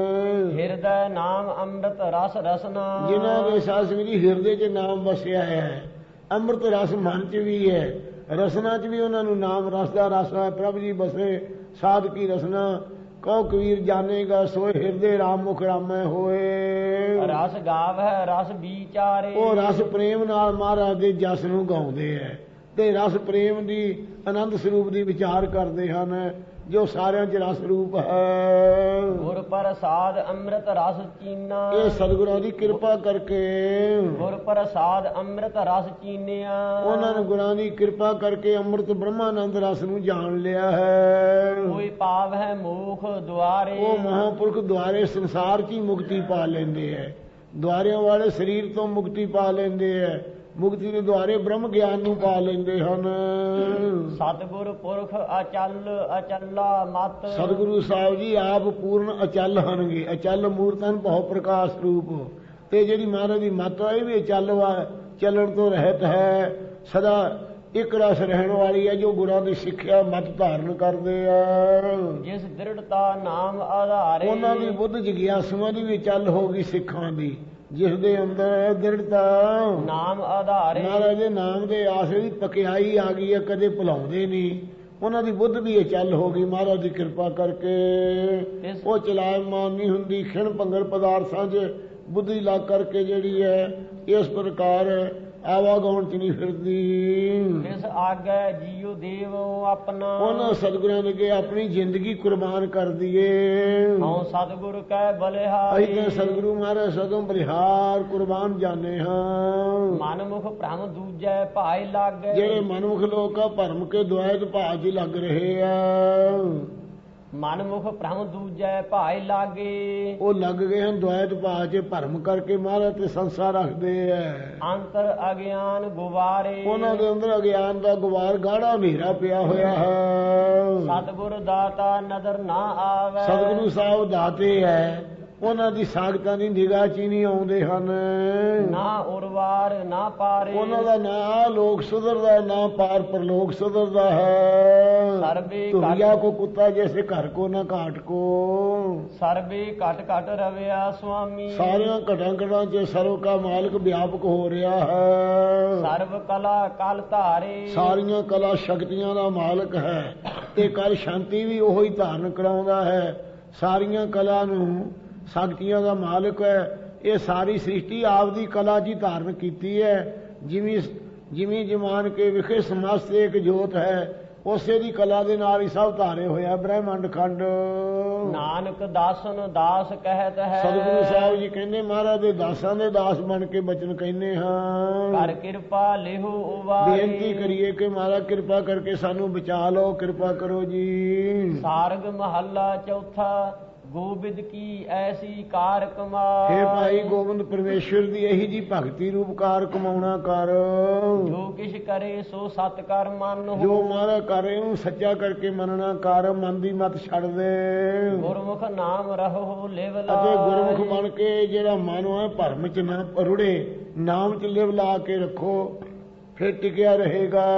[SPEAKER 2] ਹਿਰਦੈ ਨਾਮ ਅੰਮ੍ਰਿਤ ਰਸ ਰਸਨਾ।
[SPEAKER 1] ਜਿਨ੍ਹਾਂ ਦੇ ਸਾਸਵੀ ਹਿਰਦੇ 'ਚ ਨਾਮ ਵਸਿਆ ਹੈ, ਅੰਮ੍ਰਿਤ ਰਸ ਮਨ 'ਚ ਵੀ ਹੈ, ਰਸਨਾ 'ਚ ਵੀ ਉਹਨਾਂ ਨੂੰ ਨਾਮ ਰਸ ਦਾ ਰਸ ਹੈ। ਪ੍ਰਭ ਜੀ ਬਸੇ ਸਾਧ ਕੀ ਰਸਨਾ, ਕਉ ਕਬੀਰ ਜਾਣੇਗਾ ਸੋਏ ਹਿਰਦੇ ਰਾਮ ਮੁਖ ਰਾਮੈ ਹੋਏ।
[SPEAKER 2] ਰਸ ਗਾਵਹਿ ਰਸ ਵਿਚਾਰੇ।
[SPEAKER 1] ਉਹ ਰਸ ਪ੍ਰੇਮ ਨਾਲ ਮਹਾਰਾਜ ਦੇ ਜਸ ਨੂੰ ਗਾਉਂਦੇ ਹੈ ਤੇ ਰਸ ਪ੍ਰੇਮ ਦੀ ਆਨੰਦ ਸਰੂਪ ਦੀ ਵਿਚਾਰ ਕਰਦੇ ਹਨ, ਜੋ ਸਾਰਿਆਂ 'ਚ ਰਸ ਰੂਪ ਹੈ।
[SPEAKER 2] ਗੁਰ ਪ੍ਰਸਾਦ ਅੰਮ੍ਰਿਤ ਰਸ ਚੀਨਾ।
[SPEAKER 1] ਇਹ ਸਤਿਗੁਰਾਂ ਦੀ ਕਿਰਪਾ ਕਰਕੇ,
[SPEAKER 2] ਗੁਰ ਪ੍ਰਸਾਦ ਅੰਮ੍ਰਿਤ ਰਸ ਚੀਨਿਆ।
[SPEAKER 1] ਉਹਨਾਂ ਨੇ ਗੁਰਾਂ ਦੀ ਕਿਰਪਾ ਕਰਕੇ ਅੰਮ੍ਰਿਤ ਬ੍ਰਹਮਾਨੰਦ ਰਸ ਨੂੰ ਜਾਣ ਲਿਆ ਹੈ।
[SPEAKER 2] ਕੋਈ ਪਾਵ ਹੈ ਮੋਖ ਦੁਆਰੇ।
[SPEAKER 1] ਉਹ ਮਹਾਂਪੁਰਖ ਦੁਆਰੇ ਸੰਸਾਰ 'ਚ ਹੀ ਮੁਕਤੀ ਪਾ ਲੈਂਦੇ ਹੈ, ਦੁਆਰਿਆਂ ਵਾਲੇ ਸਰੀਰ ਤੋਂ ਮੁਕਤੀ ਪਾ ਲੈਂਦੇ ਹੈ, ਮੁਕਤੀ ਦੇ ਦੁਆਰੇ ਬ੍ਰਹਮ ਗਿਆਨ ਨੂੰ ਪਾ ਲੈਂਦੇ ਹਨ।
[SPEAKER 2] ਸਤਿਗੁਰ ਪੁਰਖ ਅਚਲ ਅਚਲਾ ਮਤ।
[SPEAKER 1] ਸਤਿਗੁਰੂ ਸਾਹਿਬ ਜੀ ਆਪ ਪੂਰਨ ਅਚਲ ਹਨਗੇ, ਅਚਲ ਮੂਰਤ ਹਨ, ਬਹੁ ਪ੍ਰਕਾਸ਼ ਰੂਪ। ਤੇ ਜਿਹੜੀ ਮਹਾਰਾਜ ਦੀ ਮੱਤ ਹੈ ਇਹ ਵੀ ਅਚਲ ਵਾ, ਚੱਲਣ ਤੋਂ ਰਹਿਤ ਹੈ, ਸਦਾ ਇੱਕ ਰਸ ਰਹਿਣ ਵਾਲੀ ਹੈ, ਜੋ ਗੁਰਾਂ ਦੀ ਸਿੱਖਿਆ ਮਤ ਧਾਰਨ ਕਰਦੇ ਆ।
[SPEAKER 2] ਜਿਸ ਦ੍ਰਿੜਤਾ ਨਾਮ ਆਧਾਰੇ।
[SPEAKER 1] ਉਹਨਾਂ ਦੀ ਬੁੱਧ ਜਿਗਿਆਸੂਆਂ ਦੀ ਵੀ ਚੱਲ ਹੋ ਗਈ ਸਿੱਖਾਂ ਦੀ, ਜਿਸ ਦੇ ਅੰਦਰ ਦ੍ਰਿੜਤਾ
[SPEAKER 2] ਨਾਮ ਆਧਾਰੇ।
[SPEAKER 1] ਮਹਾਰਾਜ ਦੇ ਨਾਮ ਦੇ ਆਸਰੇ ਦੀ ਪਕਿਆਈ ਆ ਗਈ ਹੈ, ਕਦੇ ਭੁਲਾਉਂਦੇ ਨਹੀਂ। ਉਹਨਾਂ ਦੀ ਬੁੱਧ ਵੀ ਇਹ ਚੱਲ ਹੋ ਗਈ ਮਹਾਰਾਜ ਦੀ ਕਿਰਪਾ ਕਰਕੇ। ਉਹ ਚਲਾਇਮਾਨ ਨਹੀਂ ਹੁੰਦੀ, ਖਿਣ ਭੰਗਰ ਪਦਾਰਥਾਂ 'ਚ ਬੁੱਧੀ ਲੱਗ ਕਰਕੇ ਜਿਹੜੀ ਹੈ ਇਸ ਪ੍ਰਕਾਰ ਆਵਾਗਾਉਣ 'ਚ ਨਹੀਂ ਫਿਰਦੀ।
[SPEAKER 2] ਜਿਸ ਆਗੇ ਜੀਉ ਦੇਵ ਆਪਣਾ।
[SPEAKER 1] ਉਹਨਾਂ ਸਤਿਗੁਰਾਂ ਦੇ ਅੱਗੇ ਆਪਣੀ ਜ਼ਿੰਦਗੀ ਕੁਰਬਾਨ ਕਰ ਦਈਏ।
[SPEAKER 2] ਹਉ ਸਤਿਗੁਰ ਕੈ ਬਲਿਹਾਰੀ।
[SPEAKER 1] ਅਸੀਂ ਤਾਂ ਸਤਿਗੁਰੂ ਮਹਾਰਾਜ ਸਦੋਂ ਬਲਿਹਾਰ ਕੁਰਬਾਨ ਜਾਣੇ ਹਾਂ।
[SPEAKER 2] ਮਨਮੁਖ ਭ੍ਰਮ ਦੂਜੈ ਭਾਇ ਲਾਗੇ।
[SPEAKER 1] ਜਿਹੜੇ ਮਨਮੁਖ ਲੋਕ ਆ ਭਰਮ ਕੇ ਦੁਆਇਤ ਭਾਜ ਲੱਗ ਰਹੇ ਆ,
[SPEAKER 2] ਮਨਮੁਖ ਭ੍ਰਮ ਦੂਜੈ ਭਾਇ ਲਾਗੇ।
[SPEAKER 1] ਉਹ ਲੱਗ ਗਏ ਹਨ ਦੁਆਇਤ ਭਾਜ ਭਰਮ ਕਰਕੇ ਮਹਾਰਾਜ ਤੇ ਸੰਸਾਰ ਰੱਖਦੇ ਆ।
[SPEAKER 2] ਅੰਤਰ ਅਗਿਆਨ ਗੁਵਾਰੇ।
[SPEAKER 1] ਉਹਨਾਂ ਦੇ ਅੰਦਰ ਅਗਿਆਨ ਦਾ ਗੁਵਾਰ ਗਾੜਾ ਹਨੇਰਾ ਪਿਆ ਹੋਇਆ ਹੈ।
[SPEAKER 2] ਸਤਿਗੁਰ ਦਾਤਾ ਨਦਰ ਨਾ ਆਵੇ।
[SPEAKER 1] ਸਤਿਗੁਰੂ ਸਾਹਿਬ ਦਾਤੇ ਹੈ, ਉਹਨਾਂ ਦੀ ਸਾਖਤਾਂ ਦੀ ਨਿਗਾਹ 'ਚ ਹੀ ਨਹੀਂ ਆਉਂਦੇ ਹਨ।
[SPEAKER 2] ਨਾ ਉਰਵਾਰ ਨਾ ਪਾਰੇ।
[SPEAKER 1] ਉਹਨਾਂ ਦਾ ਨਾ ਲੋਕ ਸੁਧਰਦਾ, ਨਾ ਪਾਰ ਪਰਲੋਕ ਸੁਧਰਦਾ ਹੈ।
[SPEAKER 2] ਸਰਬੇ
[SPEAKER 1] ਧੁਰੀਆ ਕੋ ਕੁੱਤਾ ਜੈਸੇ ਘਰ ਕੋ ਨਾ ਘਾਟ ਕੋ।
[SPEAKER 2] ਸਰਬੇ ਘਟ ਘਟ ਰਵਿਆ ਸੁਆਮੀ।
[SPEAKER 1] ਸਾਰਿਆਂ ਘਟਾਂ ਘਟਾਂ 'ਚ ਸਰਵ ਕਾ ਮਾਲਕ ਵਿਆਪਕ ਹੋ ਰਿਹਾ ਹੈ।
[SPEAKER 2] ਸਰਬ ਕਲਾ ਕਲ ਧਾਰੇ।
[SPEAKER 1] ਸਾਰੀਆਂ ਕਲਾ ਸ਼ਕਤੀਆਂ ਦਾ ਮਾਲਕ ਹੈ ਤੇ ਕਲ ਸ਼ਾਂਤੀ ਵੀ ਉਹੋ ਹੀ ਧਾਰਨ ਕਰਾਉਂਦਾ ਹੈ। ਸਾਰੀਆਂ ਕਲਾ ਨੂੰ ਸ਼ਕਤੀਆਂ ਦਾ ਮਾਲਕ ਹੈ। ਇਹ ਸਾਰੀ ਸ੍ਰਿਸ਼ਟੀ ਆਪਦੀ ਕਲਾ 'ਚ ਹੀ ਧਾਰਨ ਕੀਤੀ ਹੈ। ਜਿਵੇਂ ਜਮਾਨ ਕੇ ਵਿਖੇ ਸਮਸਤ ਇੱਕ ਜੋਤ ਹੈ, ਉਸੇ ਦੀ ਕਲਾ ਦੇ ਨਾਲ ਹੀ ਸਭ ਧਾਰੇ ਹੋਇਆ ਬ੍ਰਹਿਮੰਡ ਖੰਡ।
[SPEAKER 2] ਨਾਨਕ ਦਾਸਨ ਦਾਸ ਕਹਿਤ ਹੈ।
[SPEAKER 1] ਸਤਿਗੁਰੂ ਸਾਹਿਬ ਜੀ ਕਹਿੰਦੇ ਮਹਾਰਾਜ ਦੇ ਦਾਸਾਂ ਦੇ ਦਾਸ ਬਣ ਕੇ ਬਚਨ ਕਹਿੰਦੇ ਹਾਂ।
[SPEAKER 2] ਕਰ ਕਿਰਪਾ ਲਿਹੋ ਉਵਾਰੇ।
[SPEAKER 1] ਬੇਨਤੀ ਕਰੀਏ ਕਿ ਮਹਾਰਾਜ ਕਿਰਪਾ ਕਰਕੇ ਸਾਨੂੰ ਬਚਾ ਲਓ, ਕਿਰਪਾ ਕਰੋ ਜੀ।
[SPEAKER 2] ਸਾਰਗ ਮਹੱਲਾ ਚੌਥਾ। ਗੋਬਿੰਦ ਕੀ ਐਸੀ ਕਾਰ ਕਮਾਏ।
[SPEAKER 1] ਹੇ ਭਾਈ ਗੋਬਿੰਦ ਪਰਮੇਸ਼ਰ ਦੀ ਇਹੀ ਜੀ ਭਗਤੀ ਰੂਪ ਕਾਰ ਕਮਾਉਣਾ ਕਰ।
[SPEAKER 2] ਜੋ ਕਿਛ ਕਰੇ ਸੋ ਸਤ ਕਰ ਮਨ ਹੋ।
[SPEAKER 1] ਜੋ ਮਹਾਰਾਜ ਕਰੇ ਉਹਨੂੰ ਸੱਚਾ ਕਰਕੇ ਮੰਨਣਾ ਕਰ, ਮਨ ਦੀ ਮਤ ਛੱਡ ਦੇ।
[SPEAKER 2] ਗੁਰਮੁਖ ਨਾਮ ਰਹੋ ਲਿਵ ਲਾ।
[SPEAKER 1] ਅਤੇ ਗੁਰਮੁਖ ਬਣ ਕੇ ਜਿਹੜਾ ਮਨ ਹੈ ਭਰਮ 'ਚ ਨਾ ਰੁੜੇ, ਨਾਮ 'ਚ ਲਿਵ ਲਾ ਕੇ ਰੱਖੋ, ਫਿਰ ਟਿਕਿਆ ਰਹੇਗਾ।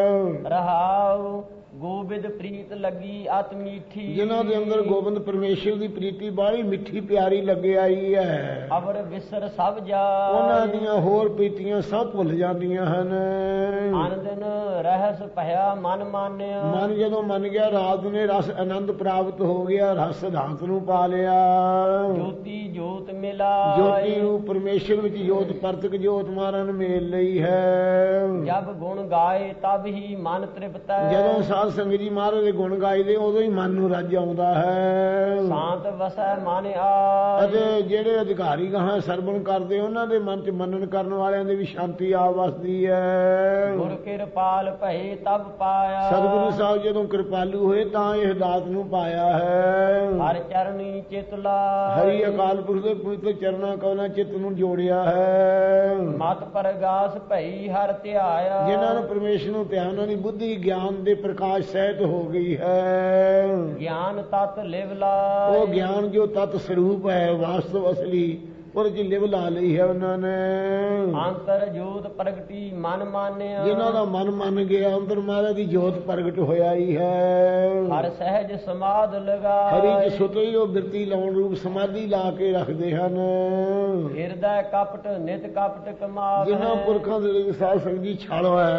[SPEAKER 2] ਰਹਾਉ ਗੋਬਿੰਦ ਪ੍ਰੀਤ ਲੱਗੀ ਅਤ ਮੀਠੀ।
[SPEAKER 1] ਜਿਨ੍ਹਾਂ ਦੇ ਅੰਦਰ ਗੋਬਿੰਦ ਪਰਮੇਸ਼ਰ ਦੀ ਪ੍ਰੀਤੀ ਬਾਹਲੀ ਮਿੱਠੀ ਪਿਆਰੀ ਲੱਗੇ ਆਈ ਹੈ,
[SPEAKER 2] ਅਵਰ ਵਿਸਰ ਸਭ ਜਾ।
[SPEAKER 1] ਉਹਨਾਂ ਦੀਆਂ ਹੋਰ ਪ੍ਰੀਤੀਆਂ ਸਭ ਭੁੱਲ ਜਾਂਦੀਆਂ ਹਨ।
[SPEAKER 2] ਆਨੰਦਨ ਰਹਿਸ ਭਇਆ ਮਨ ਮਾਨਿਆ।
[SPEAKER 1] ਮਨ ਜਦੋਂ ਮੰਨ ਗਿਆ, ਰਾਤ ਨੇ ਰਸ ਆਨੰਦ ਪ੍ਰਾਪਤ ਹੋ ਗਿਆ, ਰਸ ਸਿਧਾਂਤ ਨੂੰ ਪਾ ਲਿਆ।
[SPEAKER 2] ਜੋਤੀ ਜੋਤ ਮਿਲਾ।
[SPEAKER 1] ਜੋਤੀ ਨੂੰ ਪਰਮੇਸ਼ਰ ਵਿੱਚ ਜੋਤ ਪਰਤਕ ਜੋਤ ਮਾਰਨ ਮੇਲ ਲਈ ਹੈ।
[SPEAKER 2] ਜਬ ਗੁਣ ਗਾਏ ਤਬ ਹੀ ਮਨ ਤ੍ਰਿਪਤੈ।
[SPEAKER 1] ਜਦੋਂ ਸਾਧ ਸੰਗਤ ਜੀ ਮਹਾਰਾਜ ਦੇ ਗੁਣ ਗਾਈਦੇ ਉਦੋਂ ਹੀ ਮਨ ਨੂੰ ਰੱਜ ਆਉਂਦਾ ਹੈ।
[SPEAKER 2] ਸ਼ਾਂਤ ਵਸੈ ਮਨ ਆਏ।
[SPEAKER 1] ਅਤੇ ਜਿਹੜੇ ਅਧਿਕਾਰੀ ਗਾਹਾਂ ਸਰਵਣ ਕਰਦੇ ਉਹਨਾਂ ਦੇ ਮਨ 'ਚ ਮੰਨਣ ਕਰਨ ਵਾਲਿਆਂ ਦੇ ਵੀ ਸ਼ਾਂਤੀ ਆ ਵਸਦੀ ਹੈ।
[SPEAKER 2] ਗੁਰ ਕਿਰਪਾਲ ਭਏ ਤਬ ਪਾਇਆ।
[SPEAKER 1] ਸਤਿਗੁਰੂ ਸਾਹਿਬ ਜਦੋਂ ਕਿਰਪਾਲੂ ਹੋਏ ਤਾਂ ਇਹ ਦਾਤ ਨੂੰ ਪਾਇਆ ਹੈ।
[SPEAKER 2] ਹਰ ਚਰਨੀ ਚਿਤ ਲਾਏ।
[SPEAKER 1] ਹਰੀ ਅਕਾਲ ਪੁਰਖ ਦੇ ਪਵਿੱਤਰ ਚਰਨਾਂ ਕੌਲਾਂ ਚਿੱਤ ਨੂੰ ਜੋੜਿਆ ਹੈ।
[SPEAKER 2] ਮਤ ਪ੍ਰਗਾਸ ਭਈ ਹਰ ਧਿਆਇਆ।
[SPEAKER 1] ਜਿਨ੍ਹਾਂ ਨੂੰ ਪਰਮੇਸ਼ਰ ਨੂੰ ਧਿਆਨ, ਉਹਨਾਂ ਦੀ ਬੁੱਧੀ ਗਿਆਨ ਦੇ ਪ੍ਰਕਾਸ਼ ਸਹਿਤ ਹੋ ਗਈ ਹੈ।
[SPEAKER 2] ਗਿਆਨ ਤਤ ਲਿਵ ਲਾਏ।
[SPEAKER 1] ਉਹ ਗਿਆਨ ਜੋ ਤਤ ਸਰੂਪ ਹੈ, ਵਾਸਤਵ ਅਸਲੀ, ਉਹਦੇ 'ਚ ਲਿਵ ਲਾ ਲਈ ਹੈ ਉਹਨਾਂ ਨੇ।
[SPEAKER 2] ਅੰਤਰ ਜੋਤ ਪ੍ਰਗਟੀ ਮਨ ਮਾਨਿਆ।
[SPEAKER 1] ਜਿਨ੍ਹਾਂ ਦਾ ਮਨ ਮੰਨ ਗਿਆ, ਅੰਦਰ ਮਹਾਰਾਜ ਦੀ ਜੋਤ ਪ੍ਰਗਟ ਹੋਇਆ ਹੀ ਹੈ।
[SPEAKER 2] ਹਰ ਸਹਿਜ ਸਮਾਧ ਲਗਾ।
[SPEAKER 1] ਹਰੀ 'ਚ ਸੁਤੇ ਹੀ ਉਹ ਬਿਰਤੀ ਲਾਉਣ ਰੂਪ ਸਮਾਧੀ ਲਾ ਕੇ ਰੱਖਦੇ ਹਨ।
[SPEAKER 2] ਹਿਰਦੈ ਕਪਟ ਨਿਤ ਕਪਟ ਕਮਾਵੇ।
[SPEAKER 1] ਜਿਨ੍ਹਾਂ ਪੁਰਖਾਂ ਦੇ ਸਾਧ ਸੰਗਤ ਜੀ ਛਲ ਹੈ,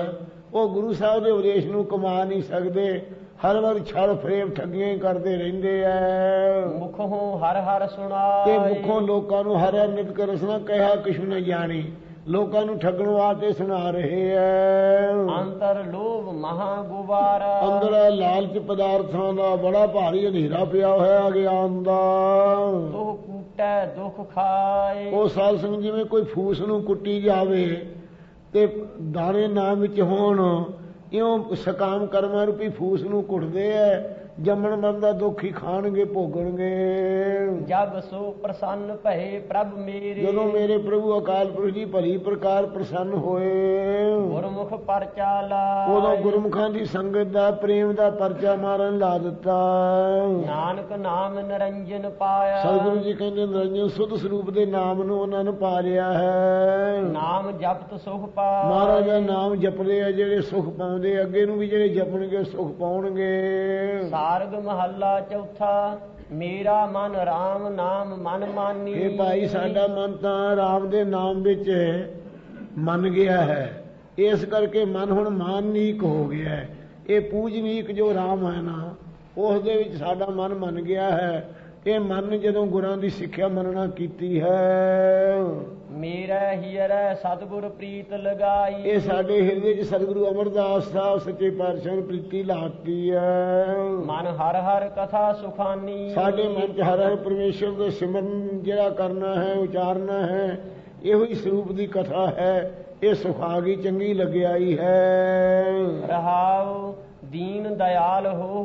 [SPEAKER 1] ਉਹ ਗੁਰੂ ਸਾਹਿਬ ਦੇ ਉਪਦੇਸ਼ ਨੂੰ ਕਮਾ ਨਹੀਂ ਸਕਦੇ। ਹਰ ਵਕਤ ਛਲ ਫਰੇਬ ਠੱਗੀਆਂ ਹੀ ਕਰਦੇ ਰਹਿੰਦੇ ਐ।
[SPEAKER 2] ਮੁਖੋਂ ਹਰ ਹਰ ਸੁਣਾਏ
[SPEAKER 1] ਤੇ ਮੁਖੋਂ ਲੋਕਾਂ ਨੂੰ ਹਰ ਨਿਤ ਕਰ ਰਸਨਾ ਕਹਿਆ ਕਿਛੁ ਨ ਜਾਣੀ, ਲੋਕਾਂ ਨੂੰ ਠੱਗਣ ਵਾਸਤੇ ਸੁਣਾ ਰਹੇ ਐ।
[SPEAKER 2] ਅੰਤਰ ਲੋਭ ਮਹਾ ਗੁਬਾਰਾ
[SPEAKER 1] ਅੰਦਰ ਲਾਲਚ ਪਦਾਰਥਾਂ ਦਾ ਬੜਾ ਭਾਰੀ ਹਨੇਰਾ ਪਿਆ ਹੋਇਆ ਗਿਆਨ ਦਾ।
[SPEAKER 2] ਦੁਖ ਕੂਟੈ ਦੁਖ ਖਾਏ
[SPEAKER 1] ਉਹ ਸਾਧ ਸੰਗਤ ਜਿਵੇਂ ਕੋਈ ਫੂਸ ਨੂੰ ਕੁੱਟੀ ਜਾਵੇ ਤੇ ਦਾਣੇ ਨਾ ਵਿੱਚ ਹੋਣ, ਇਉਂ ਸਕਾਮ ਕਰਮਾਂ ਰੂਪੀ ਫੂਸ ਨੂੰ ਕੁੱਟਦੇ ਐ। ਜੰਮਣ ਮਰਨ ਦਾ ਦੁੱਖ ਹੀ ਖਾਣਗੇ ਭੋਗਣਗੇ।
[SPEAKER 2] ਜਬ ਸੋ ਪ੍ਰਸੰਨ ਭਏ ਪ੍ਰਭ ਮੇਰੇ
[SPEAKER 1] ਜਦੋਂ ਮੇਰੇ ਪ੍ਰਭੂ ਅਕਾਲ ਪੁਰਖ ਜੀ ਭਲੀ ਪ੍ਰਕਾਰ ਪ੍ਰਸੰਨ ਹੋਏ,
[SPEAKER 2] ਗੁਰਮੁਖ ਪਰਚਾ
[SPEAKER 1] ਉਦੋਂ
[SPEAKER 2] ਲਾਏ
[SPEAKER 1] ਗੁਰਮੁਖਾਂ ਦੀ ਸੰਗਤ ਦਾ ਪ੍ਰੇਮ ਦਾ ਪਰਚਾ ਮਾਰਨ ਲਾ ਦਿੱਤਾ।
[SPEAKER 2] ਨਾਨਕ ਨਾਮ ਨਿਰੰਜਨ ਪਾਇਆ
[SPEAKER 1] ਸਤਿਗੁਰੂ ਜੀ ਕਹਿੰਦੇ ਨਿਰੰਜਨ ਸੁਧ ਸਰੂਪ ਦੇ ਨਾਮ ਨੂੰ ਉਹਨਾਂ ਨੇ ਪਾ ਲਿਆ ਹੈ।
[SPEAKER 2] ਨਾਮ ਜਪਤ ਸੁਖ ਪਾਇਆ
[SPEAKER 1] ਮਹਾਰਾਜ ਦਾ ਨਾਮ ਜਪਦੇ ਆ ਜਿਹੜੇ ਸੁਖ ਪਾਉਂਦੇ, ਅੱਗੇ ਨੂੰ ਵੀ ਜਿਹੜੇ ਜਪਣਗੇ ਸੁਖ ਪਾਉਣਗੇ।
[SPEAKER 2] ਸਾਰਗ ਮਹੱਲਾ ਚੌਥਾ ਮੇਰਾ ਮਨ ਰਾਮ ਨਾਮ ਮਨ ਮਾਨੀ।
[SPEAKER 1] ਇਹ ਭਾਈ ਸਾਡਾ ਮਨ ਤਾਂ ਰਾਮ ਦੇ ਨਾਮ ਵਿੱਚ ਮੰਨ ਗਿਆ ਹੈ, ਇਸ ਕਰਕੇ ਮਨ ਹੁਣ ਮਾਨਨੀਕ ਹੋ ਗਿਆ ਹੈ। ਇਹ ਪੂਜਨੀਕ ਜੋ ਰਾਮ ਹੈ ਨਾ, ਉਸ ਦੇ ਵਿੱਚ ਸਾਡਾ ਮਨ ਮੰਨ ਗਿਆ ਹੈ। ਇਹ ਮਨ ਜਦੋਂ ਗੁਰਾਂ ਦੀ ਸਿੱਖਿਆ ਮੰਨਣਾ ਕੀਤੀ ਹੈ।
[SPEAKER 2] ਮੇਰਾ ਹੀਰੈ ਸਤਿਗੁਰ ਪ੍ਰੀਤ ਲਗਾਈ
[SPEAKER 1] ਇਹ ਸਾਡੇ ਹਿਰਦੇ 'ਚ ਸਤਿਗੁਰੂ ਅਮਰਦਾਸ ਸਾਹਿਬ ਸੱਚੇ ਪਾਤਸ਼ਾਹ ਨੇ ਪ੍ਰੀਤੀ ਲਾਤੀ ਹੈ।
[SPEAKER 2] ਮਨ ਹਰ ਹਰ ਕਥਾ ਸੁਖਾਨੀ
[SPEAKER 1] ਸਾਡੇ ਮਨ 'ਚ ਹਰ ਹਰ ਪਰਮੇਸ਼ਰ ਦਾ ਸਿਮਰਨ ਜਿਹੜਾ ਕਰਨਾ ਹੈ, ਉਚਾਰਨਾ ਹੈ, ਇਹੋ ਹੀ ਸਰੂਪ ਦੀ ਕਥਾ ਹੈ। ਇਹ ਸੁਖਾਗੀ ਚੰਗੀ ਲੱਗਿਆਈ ਹੈ।
[SPEAKER 2] ਰਹਾਉ ਦੀਨ ਦਇਆਲ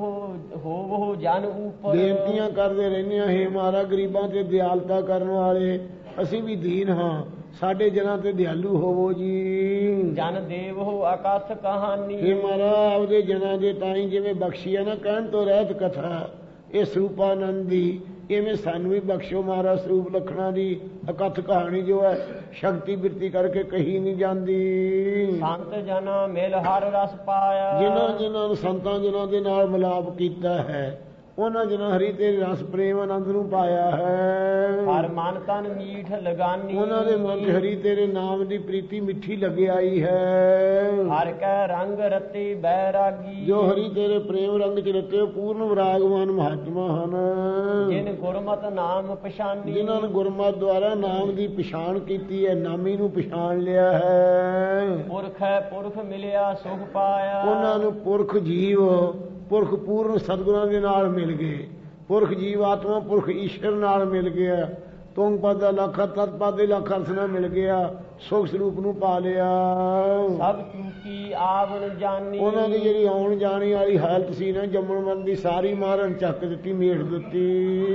[SPEAKER 2] ਹੋ ਜਨ ਉਪਰ।
[SPEAKER 1] ਬੇਨਤੀਆਂ ਕਰਦੇ ਰਹਿੰਦੇ ਹਾਂ, ਹੇ ਮਹਾਰਾ ਗਰੀਬਾਂ ਤੇ ਦਿਆਲਤਾ ਕਰਨ ਵਾਲੇ, ਅਸੀਂ ਵੀ ਦੀਨ ਹਾਂ, ਸਾਡੇ ਜਨਾਂ ਤੇ ਦਿਆਲੂ ਹੋਵੋ ਜੀ।
[SPEAKER 2] ਜਨ ਦੇਵ ਹੋ ਅਕਥ ਕਹਾਣੀ
[SPEAKER 1] ਹੇ ਮਹਾਰਾ ਆਪਦੇ ਜਨਾਂ ਦੇ ਤਾਈਂ ਜਿਵੇਂ ਬਖਸ਼ੀ ਹੈ ਨਾ ਕਹਿਣ ਤੋਂ ਰਹਿਤ ਕਥਾ ਇਹ ਸਰੂਪਾਨੰਦ ਦੀ, ਇਵੇਂ ਸਾਨੂੰ ਵੀ ਬਖਸ਼ੋ ਮਹਾਰਾ ਸਰੂਪ ਲਖਣਾ ਦੀ ਅਕਥ ਕਹਾਣੀ ਜੋ ਹੈ ਸ਼ਕਤੀ ਬਿਰਤੀ ਕਰਕੇ ਕਹੀ ਨਹੀਂ ਜਾਂਦੀ।
[SPEAKER 2] ਸੰਤ ਜਨਾ ਮਿਲ ਹਰ ਰਸ ਪਾਇਆ
[SPEAKER 1] ਜਿਨ੍ਹਾਂ ਨੂੰ ਸੰਤਾਂ ਜਿਨ੍ਹਾਂ ਦੇ ਨਾਲ ਮਿਲਾਪ ਕੀਤਾ ਹੈ, ਉਹਨਾਂ ਜਿਨ੍ਹਾਂ ਹਰੀ ਤੇਰੇ ਰਸ ਪ੍ਰੇਮ ਆਨੰਦ ਨੂੰ ਪਾਇਆ ਹੈ।
[SPEAKER 2] ਹਰ ਮਨ ਤਨ ਮੀਠ ਲਗਾਨੀ
[SPEAKER 1] ਉਹਨਾਂ ਦੇ ਮਨ 'ਚ ਹਰੀ ਤੇਰੇ ਨਾਮ ਦੀ ਪ੍ਰੀਤੀ ਮਿੱਠੀ ਲੱਗ ਆਈ ਹੈ।
[SPEAKER 2] ਹਰ ਕੈ ਰੰਗ ਰਤੀ ਬੈਰਾਗੀ
[SPEAKER 1] ਜੋ ਹਰੀ ਤੇਰੇ ਪ੍ਰੇਮ ਰੰਗ 'ਚ ਰਤੇ ਪੂਰਨ ਵਿਰਾਗਮਾਨ ਮਹਾਤਮਾ ਹਨ।
[SPEAKER 2] ਜਿਨ ਗੁਰਮਤਿ ਨਾਮ ਪਛਾਨੀ
[SPEAKER 1] ਜਿਨ੍ਹਾਂ ਨੇ ਗੁਰਮਤਿ ਦੁਆਰਾ ਨਾਮ ਦੀ ਪਛਾਣ ਕੀਤੀ ਹੈ, ਨਾਮੀ ਨੂੰ ਪਛਾਣ ਲਿਆ ਹੈ।
[SPEAKER 2] ਪੁਰਖ ਹੈ ਪੁਰਖ ਮਿਲਿਆ ਸੁਖ ਪਾਇਆ
[SPEAKER 1] ਉਹਨਾਂ ਨੂੰ ਪੁਰਖ ਜੀਵ ਪੁਰਖ ਪੂਰਨ ਸਤਿਗੁਰਾਂ ਦੇ ਨਾਲ ਮਿਲ ਗਏ। ਪੁਰਖ ਜੀਵ ਆਤਮਾ ਪੁਰਖ ਈਸ਼ਰ ਨਾਲ ਮਿਲ ਗਿਆ। ਤੁੰਗ ਪਦ ਦਾ ਲੱਖ ਤਤ ਪਦ ਦੇ ਲੱਖ ਅਰਥ ਨਾਲ ਮਿਲ ਗਿਆ। ਸੁਖ ਸਰੂਪ ਨੂੰ ਪਾ ਲਿਆ।
[SPEAKER 2] ਸਭ ਚੂਕੀ ਆਵਣ ਜਾਨੀ
[SPEAKER 1] ਉਹਨਾਂ ਦੀ ਜਿਹੜੀ ਆਉਣ ਜਾਣੀ ਵਾਲੀ ਹਾਲਤ ਸੀ ਨਾ, ਜੰਮਣ ਮਰਨ ਦੀ ਸਾਰੀ ਮਾਰਨ ਚੱਕ ਦਿੱਤੀ, ਮੇਟ ਦਿੱਤੀ।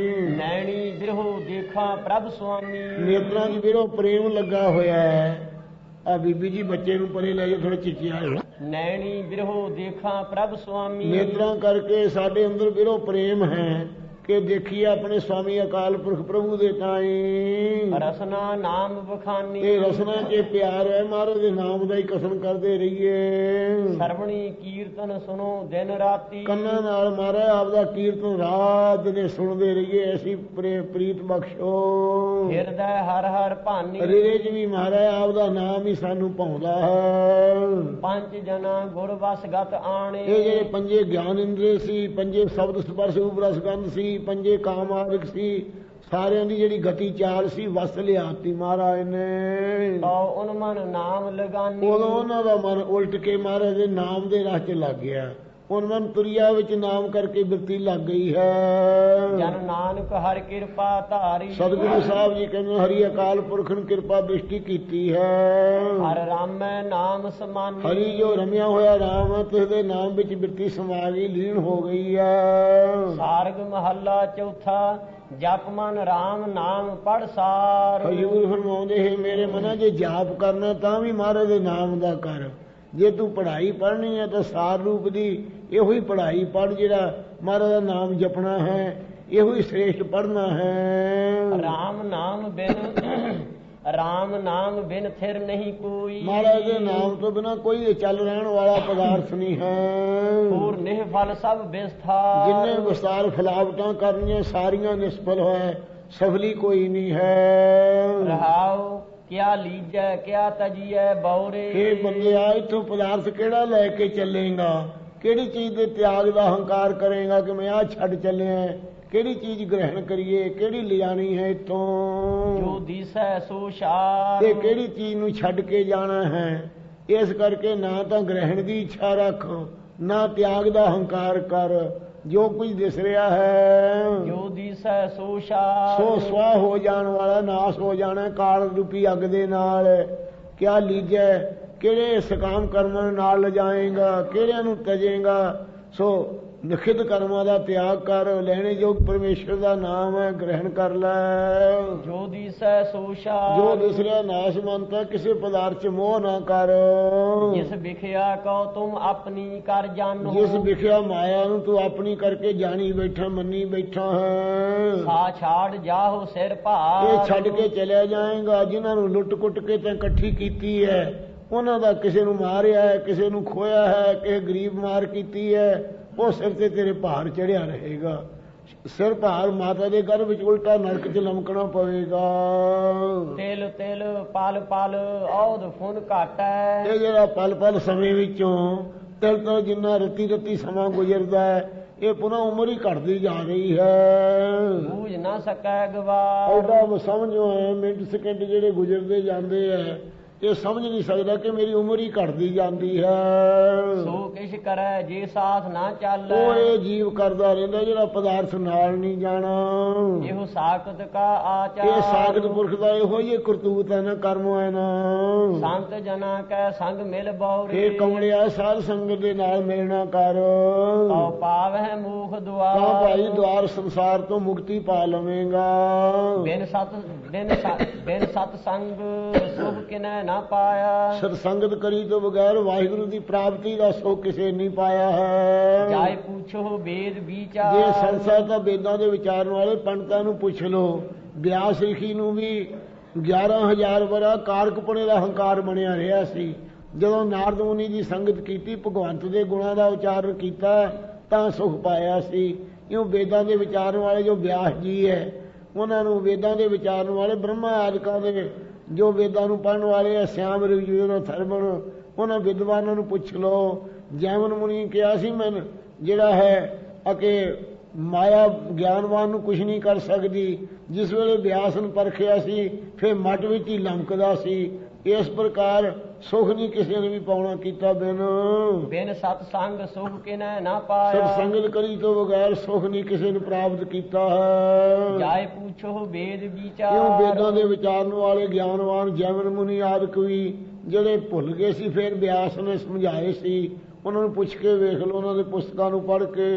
[SPEAKER 2] ਨੈਣੀ ਬਿਰਹੋ ਦੇਖਾਂ ਪ੍ਰਭ ਸੁਆਮੀ
[SPEAKER 1] ਨੇਤਰਾਂ 'ਚ ਬਿਰਹੋ ਪ੍ਰੇਮ ਲੱਗਾ ਹੋਇਆ ਹੈ। ਆ ਬੀਬੀ ਜੀ ਬੱਚੇ ਨੂੰ ਪਰੇ ਲੈ ਜਾ, ਥੋੜਾ ਚਿੱਚਿਆ
[SPEAKER 2] ਨੈਣੀ ਬਿਰਹੋ ਦੇਖਾਂ ਪ੍ਰਭ ਸੁਆਮੀ
[SPEAKER 1] ਨੇਤਰਾਂ ਕਰਕੇ ਸਾਡੇ ਅੰਦਰ ਬਿਰਹੋ ਪ੍ਰੇਮ ਹੈ ਕਿ ਦੇਖੀਏ ਆਪਣੇ ਸਵਾਮੀ ਅਕਾਲ ਪੁਰਖ ਪ੍ਰਭੂ ਦੇ ਤਾਈਂ।
[SPEAKER 2] ਰਸਨਾ ਨਾਮ ਬਖਾਨੀ
[SPEAKER 1] ਇਹ ਰਸਨਾ 'ਚ ਪਿਆਰ ਹੈ, ਮਹਾਰਾਜ ਦੇ ਨਾਮ ਦਾ ਹੀ ਕਥਨ ਕਰਦੇ ਰਹੀਏ।
[SPEAKER 2] ਸਰਵਣੀ ਕੀਰਤਨ ਸੁਣੋ ਦਿਨ ਰਾਤੀ
[SPEAKER 1] ਕੰਨਾਂ ਨਾਲ ਮਹਾਰਾਜ ਆਪਦਾ ਕੀਰਤਨ ਰਾਤ ਦਿਨੇ ਸੁਣਦੇ ਰਹੀਏ। ਐਸੀ ਪ੍ਰੀਤ ਬਖਸ਼ੋ।
[SPEAKER 2] ਹਿਰਦੈ ਹਰ ਹਰ ਭਾਨੀ
[SPEAKER 1] ਹਿਰਦੇ 'ਚ ਵੀ ਮਹਾਰਾਜ ਆਪਦਾ ਨਾਮ ਹੀ ਸਾਨੂੰ ਭਾਉਂਦਾ ਹੈ।
[SPEAKER 2] ਪੰਜ ਜਨਾ ਗੁਰ ਵਸਗਤ ਆਣੇ
[SPEAKER 1] ਇਹ ਜਿਹੜੇ ਪੰਜੇ ਗਿਆਨ ਇੰਦਰੀ ਸੀ, ਪੰਜੇ ਸ਼ਬਦ ਸਪਰਸ਼ ਰੂਪ ਰਸ ਗੰਧ ਸੀ, ਪੰਜੇ ਕਾਮ ਆਦਿਕ ਸੀ, ਸਾਰਿਆਂ ਦੀ ਜਿਹੜੀ ਗਤੀ ਚਾਲ ਸੀ ਵਸ ਲਿਆਤੀ ਮਹਾਰਾਜ ਨੇ।
[SPEAKER 2] ਤੋ ਉਨ ਮਨ ਨਾਮ ਲਗਾਨੀ
[SPEAKER 1] ਉਦੋਂ ਉਹਨਾਂ ਦਾ ਮਨ ਉਲਟ ਕੇ ਮਹਾਰਾਜ ਦੇ ਨਾਮ ਦੇ ਰਾਹ 'ਚ ਲੱਗ ਗਿਆ। ਹੁਣ ਮਨ ਤੁਰਿਆ ਵਿੱਚ ਨਾਮ ਕਰਕੇ ਬਿਰਤੀ ਲੱਗ ਗਈ ਹੈ।
[SPEAKER 2] ਜਨ ਨਾਨਕ ਹਰ ਕਿਰਪਾ ਧਾਰੀ
[SPEAKER 1] ਸਤਿਗੁਰੂ ਸਾਹਿਬ ਜੀ ਕਹਿੰਦੇ ਹਰੀ ਅਕਾਲ ਪੁਰਖ ਨੇ ਕਿਰਪਾ ਬਿਸ਼ਟੀ ਕੀਤੀ ਹੈ।
[SPEAKER 2] ਹਰ ਰਾਮੈ ਨਾਮ ਸਮਾਨੀ
[SPEAKER 1] ਹਰੀ ਜੋ ਰਮਿਆ ਹੋਇਆ ਰਾਮ ਹੈ, ਤੇ ਦੇ ਨਾਮ ਵਿੱਚ ਬਿਰਤੀ ਸਮਾ ਗਈ, ਲੀਨ ਹੋ ਗਈ ਹੈ।
[SPEAKER 2] ਸਾਰਗ ਮਹੱਲਾ ਚੌਥਾ ਜਪ ਮਨ ਰਾਮ ਨਾਮ ਪੜ ਸਾਰ
[SPEAKER 1] ਹਜ਼ੂਰ ਫਰਮਾਉਂਦੇ ਹੈ ਮੇਰੇ ਮਨਾ ਜੇ ਜਾਪ ਕਰਨਾ ਤਾਂ ਵੀ ਮਹਾਰਾਜ ਦੇ ਨਾਮ ਦਾ ਕਰ। ਜੇ ਤੂੰ ਪੜ੍ਹਾਈ ਪੜ੍ਹਨੀ ਹੈ ਤਾਂ ਸਾਰ ਰੂਪ ਦੀ ਇਹੋ ਹੀ ਪੜ੍ਹਾਈ ਪੜ੍ਹ, ਜਿਹੜਾ ਮਹਾਰਾਜ ਦਾ ਨਾਮ ਜਪਣਾ ਹੈ, ਇਹੋ ਹੀ ਸ੍ਰੇਸ਼ਟ ਪੜ੍ਹਨਾ ਹੈ।
[SPEAKER 2] ਰਾਮ ਨਾਮ ਬਿਨ ਥਿਰ ਨਹੀਂ ਕੋਈ
[SPEAKER 1] ਮਹਾਰਾਜ ਦੇ ਨਾਮ ਤੋਂ ਬਿਨਾਂ ਕੋਈ ਚੱਲ ਰਹਿਣ ਵਾਲਾ ਪਦਾਰਥ ਨਹੀਂ ਹੈ।
[SPEAKER 2] ਹੋਰ ਨਿਹਫਲ ਸਭ ਵਿਸਥਾ
[SPEAKER 1] ਜਿੰਨੇ ਵਿਸਤਾਰ ਫਲਾਵਟਾਂ ਕਰਨੀਆਂ ਸਾਰੀਆਂ ਨਿਸਫਲ ਹੋਏ, ਸਫਲੀ ਕੋਈ ਨਹੀਂ ਹੈ।
[SPEAKER 2] ਰਹਾਉ ਕਿਆ ਲੀਜੈ ਕਿਆ ਤਜੀਐ ਬੌਰੇ।
[SPEAKER 1] ਇਹ ਬੰਦਿਆ ਇੱਥੋਂ ਪਦਾਰਥ ਕਿਹੜਾ ਲੈ ਕੇ ਚੱਲੇਗਾ, ਕਿਹੜੀ ਚੀਜ਼ ਦੇ ਤਿਆਗ ਦਾ ਹੰਕਾਰ ਕਰੇਗਾ ਕਿ ਮੈਂ ਆਹ ਛੱਡ ਚੱਲਿਆ, ਕਿਹੜੀ ਚੀਜ਼ ਗ੍ਰਹਿਣ ਕਰੀਏ, ਕਿਹੜੀ ਲਿਜਾਣੀ ਹੈ ਇੱਥੋਂ,
[SPEAKER 2] ਜੋ ਦਿਸੈ ਸੋ ਸ਼ਾਰ।
[SPEAKER 1] ਤੇ ਕਿਹੜੀ ਚੀਜ਼ ਨੂੰ ਛੱਡ ਕੇ ਜਾਣਾ ਹੈ। ਇਸ ਕਰਕੇ ਨਾ ਤਾਂ ਗ੍ਰਹਿਣ ਦੀ ਇੱਛਾ ਰੱਖ, ਨਾ ਤਿਆਗ ਦਾ ਹੰਕਾਰ ਕਰ। ਜੋ ਕੁਝ ਦਿਸ ਰਿਹਾ ਹੈ
[SPEAKER 2] ਜੋ ਦਿਸੈ ਸੋ ਸ਼ਾਰ,
[SPEAKER 1] ਸੋ ਸਵਾਹ ਹੋ ਜਾਣ ਵਾਲਾ, ਨਾਸ ਹੋ ਜਾਣਾ ਕਾਲ ਰੂਪੀ ਅੱਗ ਦੇ ਨਾਲ। ਕਿਆ ਲੀਜੈ, ਕਿਹੜੇ ਇਸ ਕਾਮ ਕਰਮਾਂ ਨਾਲ ਲਿਜਾਏਗਾ, ਕਿਹੜਿਆਂ ਨੂੰ ਤਜੇਗਾ। ਸੋ ਨਿਖਿਤ ਕਰਮਾਂ ਦਾ ਤਿਆਗ ਕਰ, ਲੈਣੇ ਯੋਗ ਪਰਮੇਸ਼ਰ ਦਾ ਨਾਮ ਹੈ, ਗ੍ਰਹਿਣ ਕਰ ਲੈ।
[SPEAKER 2] ਜੋ ਦਿਸੈ ਸੋ ਸ਼ਾਰ,
[SPEAKER 1] ਜੋ ਦਿਸ ਰਿਹਾ ਨਾਸ ਮੰਨਤਾ, ਕਿਸੇ ਪਦਾਰਥ ਚ ਮੋਹ ਨਾ ਕਰ।
[SPEAKER 2] ਜਿਸ ਵਿਖਿਆ ਕਉ ਤੁਮ ਆਪਣੀ ਕਰ ਜਾਨੋ,
[SPEAKER 1] ਜਿਸ ਵਿਖਿਆ ਮਾਇਆ ਨੂੰ ਤੂੰ ਆਪਣੀ ਕਰਕੇ ਜਾਣੀ ਬੈਠਾ, ਮੰਨੀ ਬੈਠਾ ਹੈ।
[SPEAKER 2] ਸਾ ਛਾੜ ਜਾਹੋ ਸਿਰ ਭਾਰ।
[SPEAKER 1] ਇਹ ਛੱਡ ਕੇ ਚਲਿਆ ਜਾਏਗਾ ਜਿਨ੍ਹਾਂ ਨੂੰ ਲੁੱਟ ਕੁੱਟ ਕੇ ਤਾਂ ਇਕੱਠੀ ਕੀਤੀ ਹੈ, ਉਹਨਾਂ ਦਾ ਕਿਸੇ ਨੂੰ ਮਾਰਿਆ ਹੈ, ਕਿਸੇ ਨੂੰ ਖੋਇਆ ਹੈ, ਕਿਸੇ ਗਰੀਬ ਮਾਰ ਕੀਤੀ ਹੈ, ਉਹ ਸਿਰ ਤੇ ਤੇਰੇ ਭਾਰ ਚੜਿਆ ਰਹੇਗਾ। ਸਿਰ ਭਾਰ ਮਾਤਾ ਦੇ ਘਰ ਵਿੱਚ ਉਲਟਾ ਨਰਕ ਚ ਲਮਕਣਾ ਪਵੇਗਾ।
[SPEAKER 2] ਤਿਲ ਤਿਲ ਪਲ ਪਲ ਔਧ ਫੁਨ ਘਾਟੈ।
[SPEAKER 1] ਇਹ ਜਿਹੜਾ ਪਲ ਪਲ ਸਮੇਂ ਵਿੱਚੋਂ ਤਿਲ ਤਿਲ ਜਿੰਨਾ ਰਤੀ ਰਤੀ ਸਮਾਂ ਗੁਜ਼ਰਦਾ ਹੈ, ਇਹ ਪੁਨः ਉਮਰ ਹੀ ਘਟਦੀ ਜਾ ਰਹੀ ਹੈ।
[SPEAKER 2] ਬੂਝ ਨਾ ਸਕੈ ਗਵਾਰ।
[SPEAKER 1] ਐਡਾ ਸਮਝੋ ਹੈ, ਮਿੰਟ ਸਕਿੰਟ ਜਿਹੜੇ ਗੁਜ਼ਰਦੇ ਜਾਂਦੇ ਹੈ, ਇਹ ਸਮਝ ਨਹੀਂ ਸਕਦਾ ਕਿ ਮੇਰੀ ਉਮਰ ਹੀ ਘਟਦੀ ਜਾਂਦੀ ਹੈ।
[SPEAKER 2] ਸੋ ਕਿਛ ਕਰੈ ਜੇ ਸਾਥ ਨਾ ਚੱਲੈ।
[SPEAKER 1] ਉਹ ਇਹ ਜੀਵ ਕਰਦਾ ਰਹਿੰਦਾ ਜਿਹੜਾ ਪਦਾਰਥ ਨਾਲ ਨਹੀਂ ਜਾਣਾ।
[SPEAKER 2] ਇਹੋ ਸਾਖਤ ਕਾ ਆਚਾਰ।
[SPEAKER 1] ਇਹ ਸਾਖਤ ਪੁਰਖ ਦਾ ਇਹੋ ਹੀ ਕਰਤੂਤ ਹੈ ਨਾ, ਕਰਮ ਹੈ ਨਾ।
[SPEAKER 2] ਸੰਤ ਜਨਾ ਕੈ ਸੰਗ ਮਿਲ ਬੌਰੇ।
[SPEAKER 1] ਇਹ ਕਮਲਿਆ ਸਾਧ ਸੰਗਤ ਦੇ ਨਾਲ ਮਿਲਣਾ ਕਰ।
[SPEAKER 2] ਕਉ ਪਾਵਹਿ ਮੂਖ ਦੁਆਰ।
[SPEAKER 1] ਤਾਂ ਭਾਈ ਦੁਆਰ ਸੰਸਾਰ ਤੋਂ ਮੁਕਤੀ ਪਾ ਲਵੇਂਗਾ।
[SPEAKER 2] ਬਿਨ ਸਤ ਸੰਗ ਸੁਖ ਕਿਨੈ ਨਾ ਪਾਇਆ।
[SPEAKER 1] ਸਤਸੰਗਤ ਕਰੀ ਤੋਂ ਬਗੈਰ ਵਾਹਿਗੁਰੂ ਦੀ ਪ੍ਰਾਪਤੀ ਦਾ ਸੁੱਖ ਕਿਸੇ ਨਹੀਂ ਪਾਇਆ ਹੈ।
[SPEAKER 2] ਜਾਇ ਪੁੱਛੋ ਵੇਦ ਵਿਚਾਰ।
[SPEAKER 1] ਜੇ ਸੰਸਾਰ ਦਾ ਵੇਦਾਂ ਦੇ ਵਿਚਾਰਨ ਵਾਲੇ ਪੰਡਤਾਂ ਨੂੰ ਪੁੱਛ ਲਓ। ਬਿਆਸ ਰਿਖੀ ਨੂੰ ਵੀ 11,000 ਵਰਾ ਕਾਰਕਪੁਣੇ ਦਾ ਹੰਕਾਰ ਬਣਿਆ ਰਿਹਾ ਸੀ। ਜਦੋਂ ਨਾਰਦ ਮੁਨੀ ਦੀ ਸੰਗਤ ਕੀਤੀ, ਭਗਵੰਤ ਦੇ ਗੁਣਾਂ ਦਾ ਉਚਾਰਨ ਕੀਤਾ, ਤਾਂ ਸੁਖ ਪਾਇਆ ਸੀ। ਇਉਂ ਵੇਦਾਂ ਦੇ ਵਿਚਾਰਨ ਵਾਲੇ ਜੋ ਬਿਆਸ ਜੀ ਹੈ, ਉਹਨਾਂ ਨੂੰ ਵੇਦਾਂ ਦੇ ਵਿਚਾਰਨ ਵਾਲੇ ਬ੍ਰਹਮਾ ਆਦਿਕਾਂ ਦੇ ਜੋ ਵੇਦਾਂ ਨੂੰ ਪੜ੍ਹਨ ਵਾਲੇ ਆ, ਸਿਆਮ ਰਵਿਜੂਰ ਥਰਮਣ, ਉਹਨਾਂ ਵਿਦਵਾਨਾਂ ਨੂੰ ਪੁੱਛ ਲਓ। ਜੈਮਨ ਮੁਨੀ ਕਿਹਾ ਸੀ, ਮੈਂ ਜਿਹੜਾ ਹੈ ਅਕੇ ਮਾਇਆ ਗਿਆਨਵਾਨ ਨੂੰ ਕੁਝ ਨਹੀਂ ਕਰ ਸਕਦੀ। ਜਿਸ ਵੇਲੇ ਬਿਆਸ ਨੂੰ ਪਰਖਿਆ ਸੀ, ਫਿਰ ਮੱਟ ਵਿੱਚ ਹੀ ਲਮਕਦਾ ਸੀ। ਇਸ ਪ੍ਰਕਾਰ ਸੁਖ ਨਹੀਂ ਕਿਸੇ ਨੇ ਵੀ ਪਾਉਣਾ ਕੀਤਾ
[SPEAKER 2] ਬਿਨ ਸਤ ਸੰਗ ਸੁਖ ਕਿਨੈ ਨਾ ਪਾਇਆ।
[SPEAKER 1] ਸਤ ਸੰਗਤ ਕਰੀ ਤੋਂ ਬਗੈਰ ਸੁਖ ਨਹੀਂ ਕਿਸੇ ਨੂੰ ਪ੍ਰਾਪਤ ਕੀਤਾ ਹੈ।
[SPEAKER 2] ਜਾਇ ਪੁੱਛੋ ਵੇਦ ਵਿਚਾਰ।
[SPEAKER 1] ਕਿਉਂ ਵੇਦਾਂ ਦੇ ਵਿਚਾਰਨ ਵਾਲੇ ਗਿਆਨਵਾਨ ਜੈਮਨ ਮੁਨੀ ਆਦਿਕ ਵੀ ਜਿਹੜੇ ਭੁੱਲ ਗਏ ਸੀ, ਫਿਰ ਬਿਆਸ ਨੇ ਸਮਝਾਏ ਸੀ। ਉਹਨਾਂ ਨੂੰ ਪੁੱਛ ਕੇ ਵੇਖ ਲਓ, ਉਹਨਾਂ ਦੇ ਪੁਸਤਕਾਂ ਨੂੰ ਪੜ੍ਹ ਕੇ।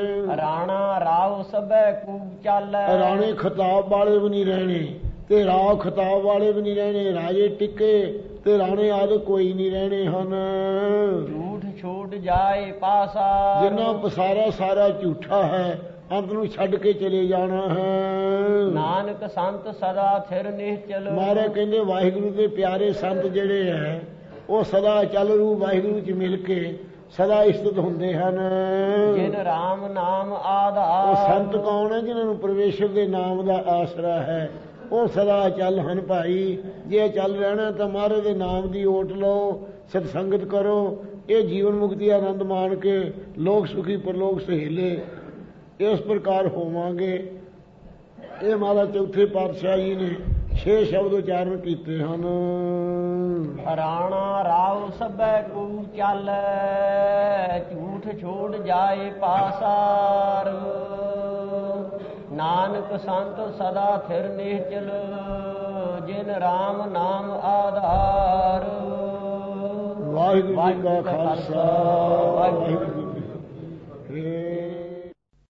[SPEAKER 2] ਰਾਣਾ ਰਾਵ ਸਭੈ ਕੂਬ ਚਾਲੈ।
[SPEAKER 1] ਰਾਣੇ ਖਿਤਾਬ ਵਾਲੇ ਵੀ ਨਹੀਂ ਰਹਿਣੇ, ਤੇ ਰਾਵ ਖਿਤਾਬ ਵਾਲੇ ਵੀ ਨਹੀਂ ਰਹਿਣੇ। ਰਾਜੇ ਟਿੱਕੇ ਤੇ ਰਾਣੇ ਆਦਿ ਕੋਈ ਨਹੀਂ ਰਹਿਣੇ ਹਨ।
[SPEAKER 2] ਝੂਠ ਛੋੜ ਜਾਏ ਪਾਸਾ।
[SPEAKER 1] ਜਿੰਨਾ ਪਸਾਰਾ ਸਾਰਾ ਝੂਠਾ ਹੈ, ਅੰਤ ਨੂੰ ਛੱਡ ਕੇ ਚਲੇ ਜਾਣਾ ਹੈ।
[SPEAKER 2] ਨਾਨਕ ਸੰਤ ਸਦਾ ਥਿਰ ਨਿਹਚਲ।
[SPEAKER 1] ਮਾਰੇ ਕਹਿੰਦੇ ਵਾਹਿਗੁਰੂ ਦੇ ਪਿਆਰੇ ਸੰਤ ਜਿਹੜੇ ਹੈ, ਉਹ ਸਦਾ ਚੱਲ ਰੂ ਵਾਹਿਗੁਰੂ ਚ ਮਿਲ ਕੇ ਸਦਾ ਇਸਤਤ ਹੁੰਦੇ ਹਨ।
[SPEAKER 2] ਜਿਨ ਰਾਮ ਨਾਮ ਆਧਾਰ।
[SPEAKER 1] ਉਹ ਸੰਤ ਕੌਣ ਹੈ? ਜਿਨ੍ਹਾਂ ਨੂੰ ਪਰਮੇਸ਼ਰ ਦੇ ਨਾਮ ਦਾ ਆਸਰਾ ਹੈ, ਉਹ ਸਦਾ ਚੱਲ ਹਨ ਭਾਈ। ਜੇ ਚੱਲ ਰਹਿਣਾ ਤਾਂ ਮਹਾਰਾਜ ਦੇ ਨਾਮ ਦੀ ਓਟ ਲਓ, ਸਤਸੰਗਤ ਕਰੋ। ਇਹ ਜੀਵਨ ਮੁਕਤੀ ਆਨੰਦ ਮਾਣ ਕੇ ਲੋਕ ਸੁਖੀ ਪਰਲੋਕ ਸਹੇਲੇ, ਇਸ ਪ੍ਰਕਾਰ ਹੋਵਾਂਗੇ। ਇਹ ਮਹਾਰਾਜ ਚੌਥੇ ਪਾਤਸ਼ਾਹ ਜੀ ਨੇ 6 ਸ਼ਬਦ ਉਚਾਰਨ ਕੀਤੇ ਹਨ।
[SPEAKER 2] ਰਾਣਾ ਰਾਵ ਸਭੈ ਕੂ ਚਾਲੈ। ਝੂਠ ਛੋੜ ਜਾਏ ਪਾਸਾਰ। ਨਾਨਕ ਸੰਤ ਸਦਾ ਥਿਰ ਨਿਹਚਲ। ਜਿਨ ਰਾਮ ਨਾਮ ਆਧਾਰ।
[SPEAKER 1] ਵਾਹਿਗੁਰੂ ਜੀ ਕਾ ਖਾਲਸਾ।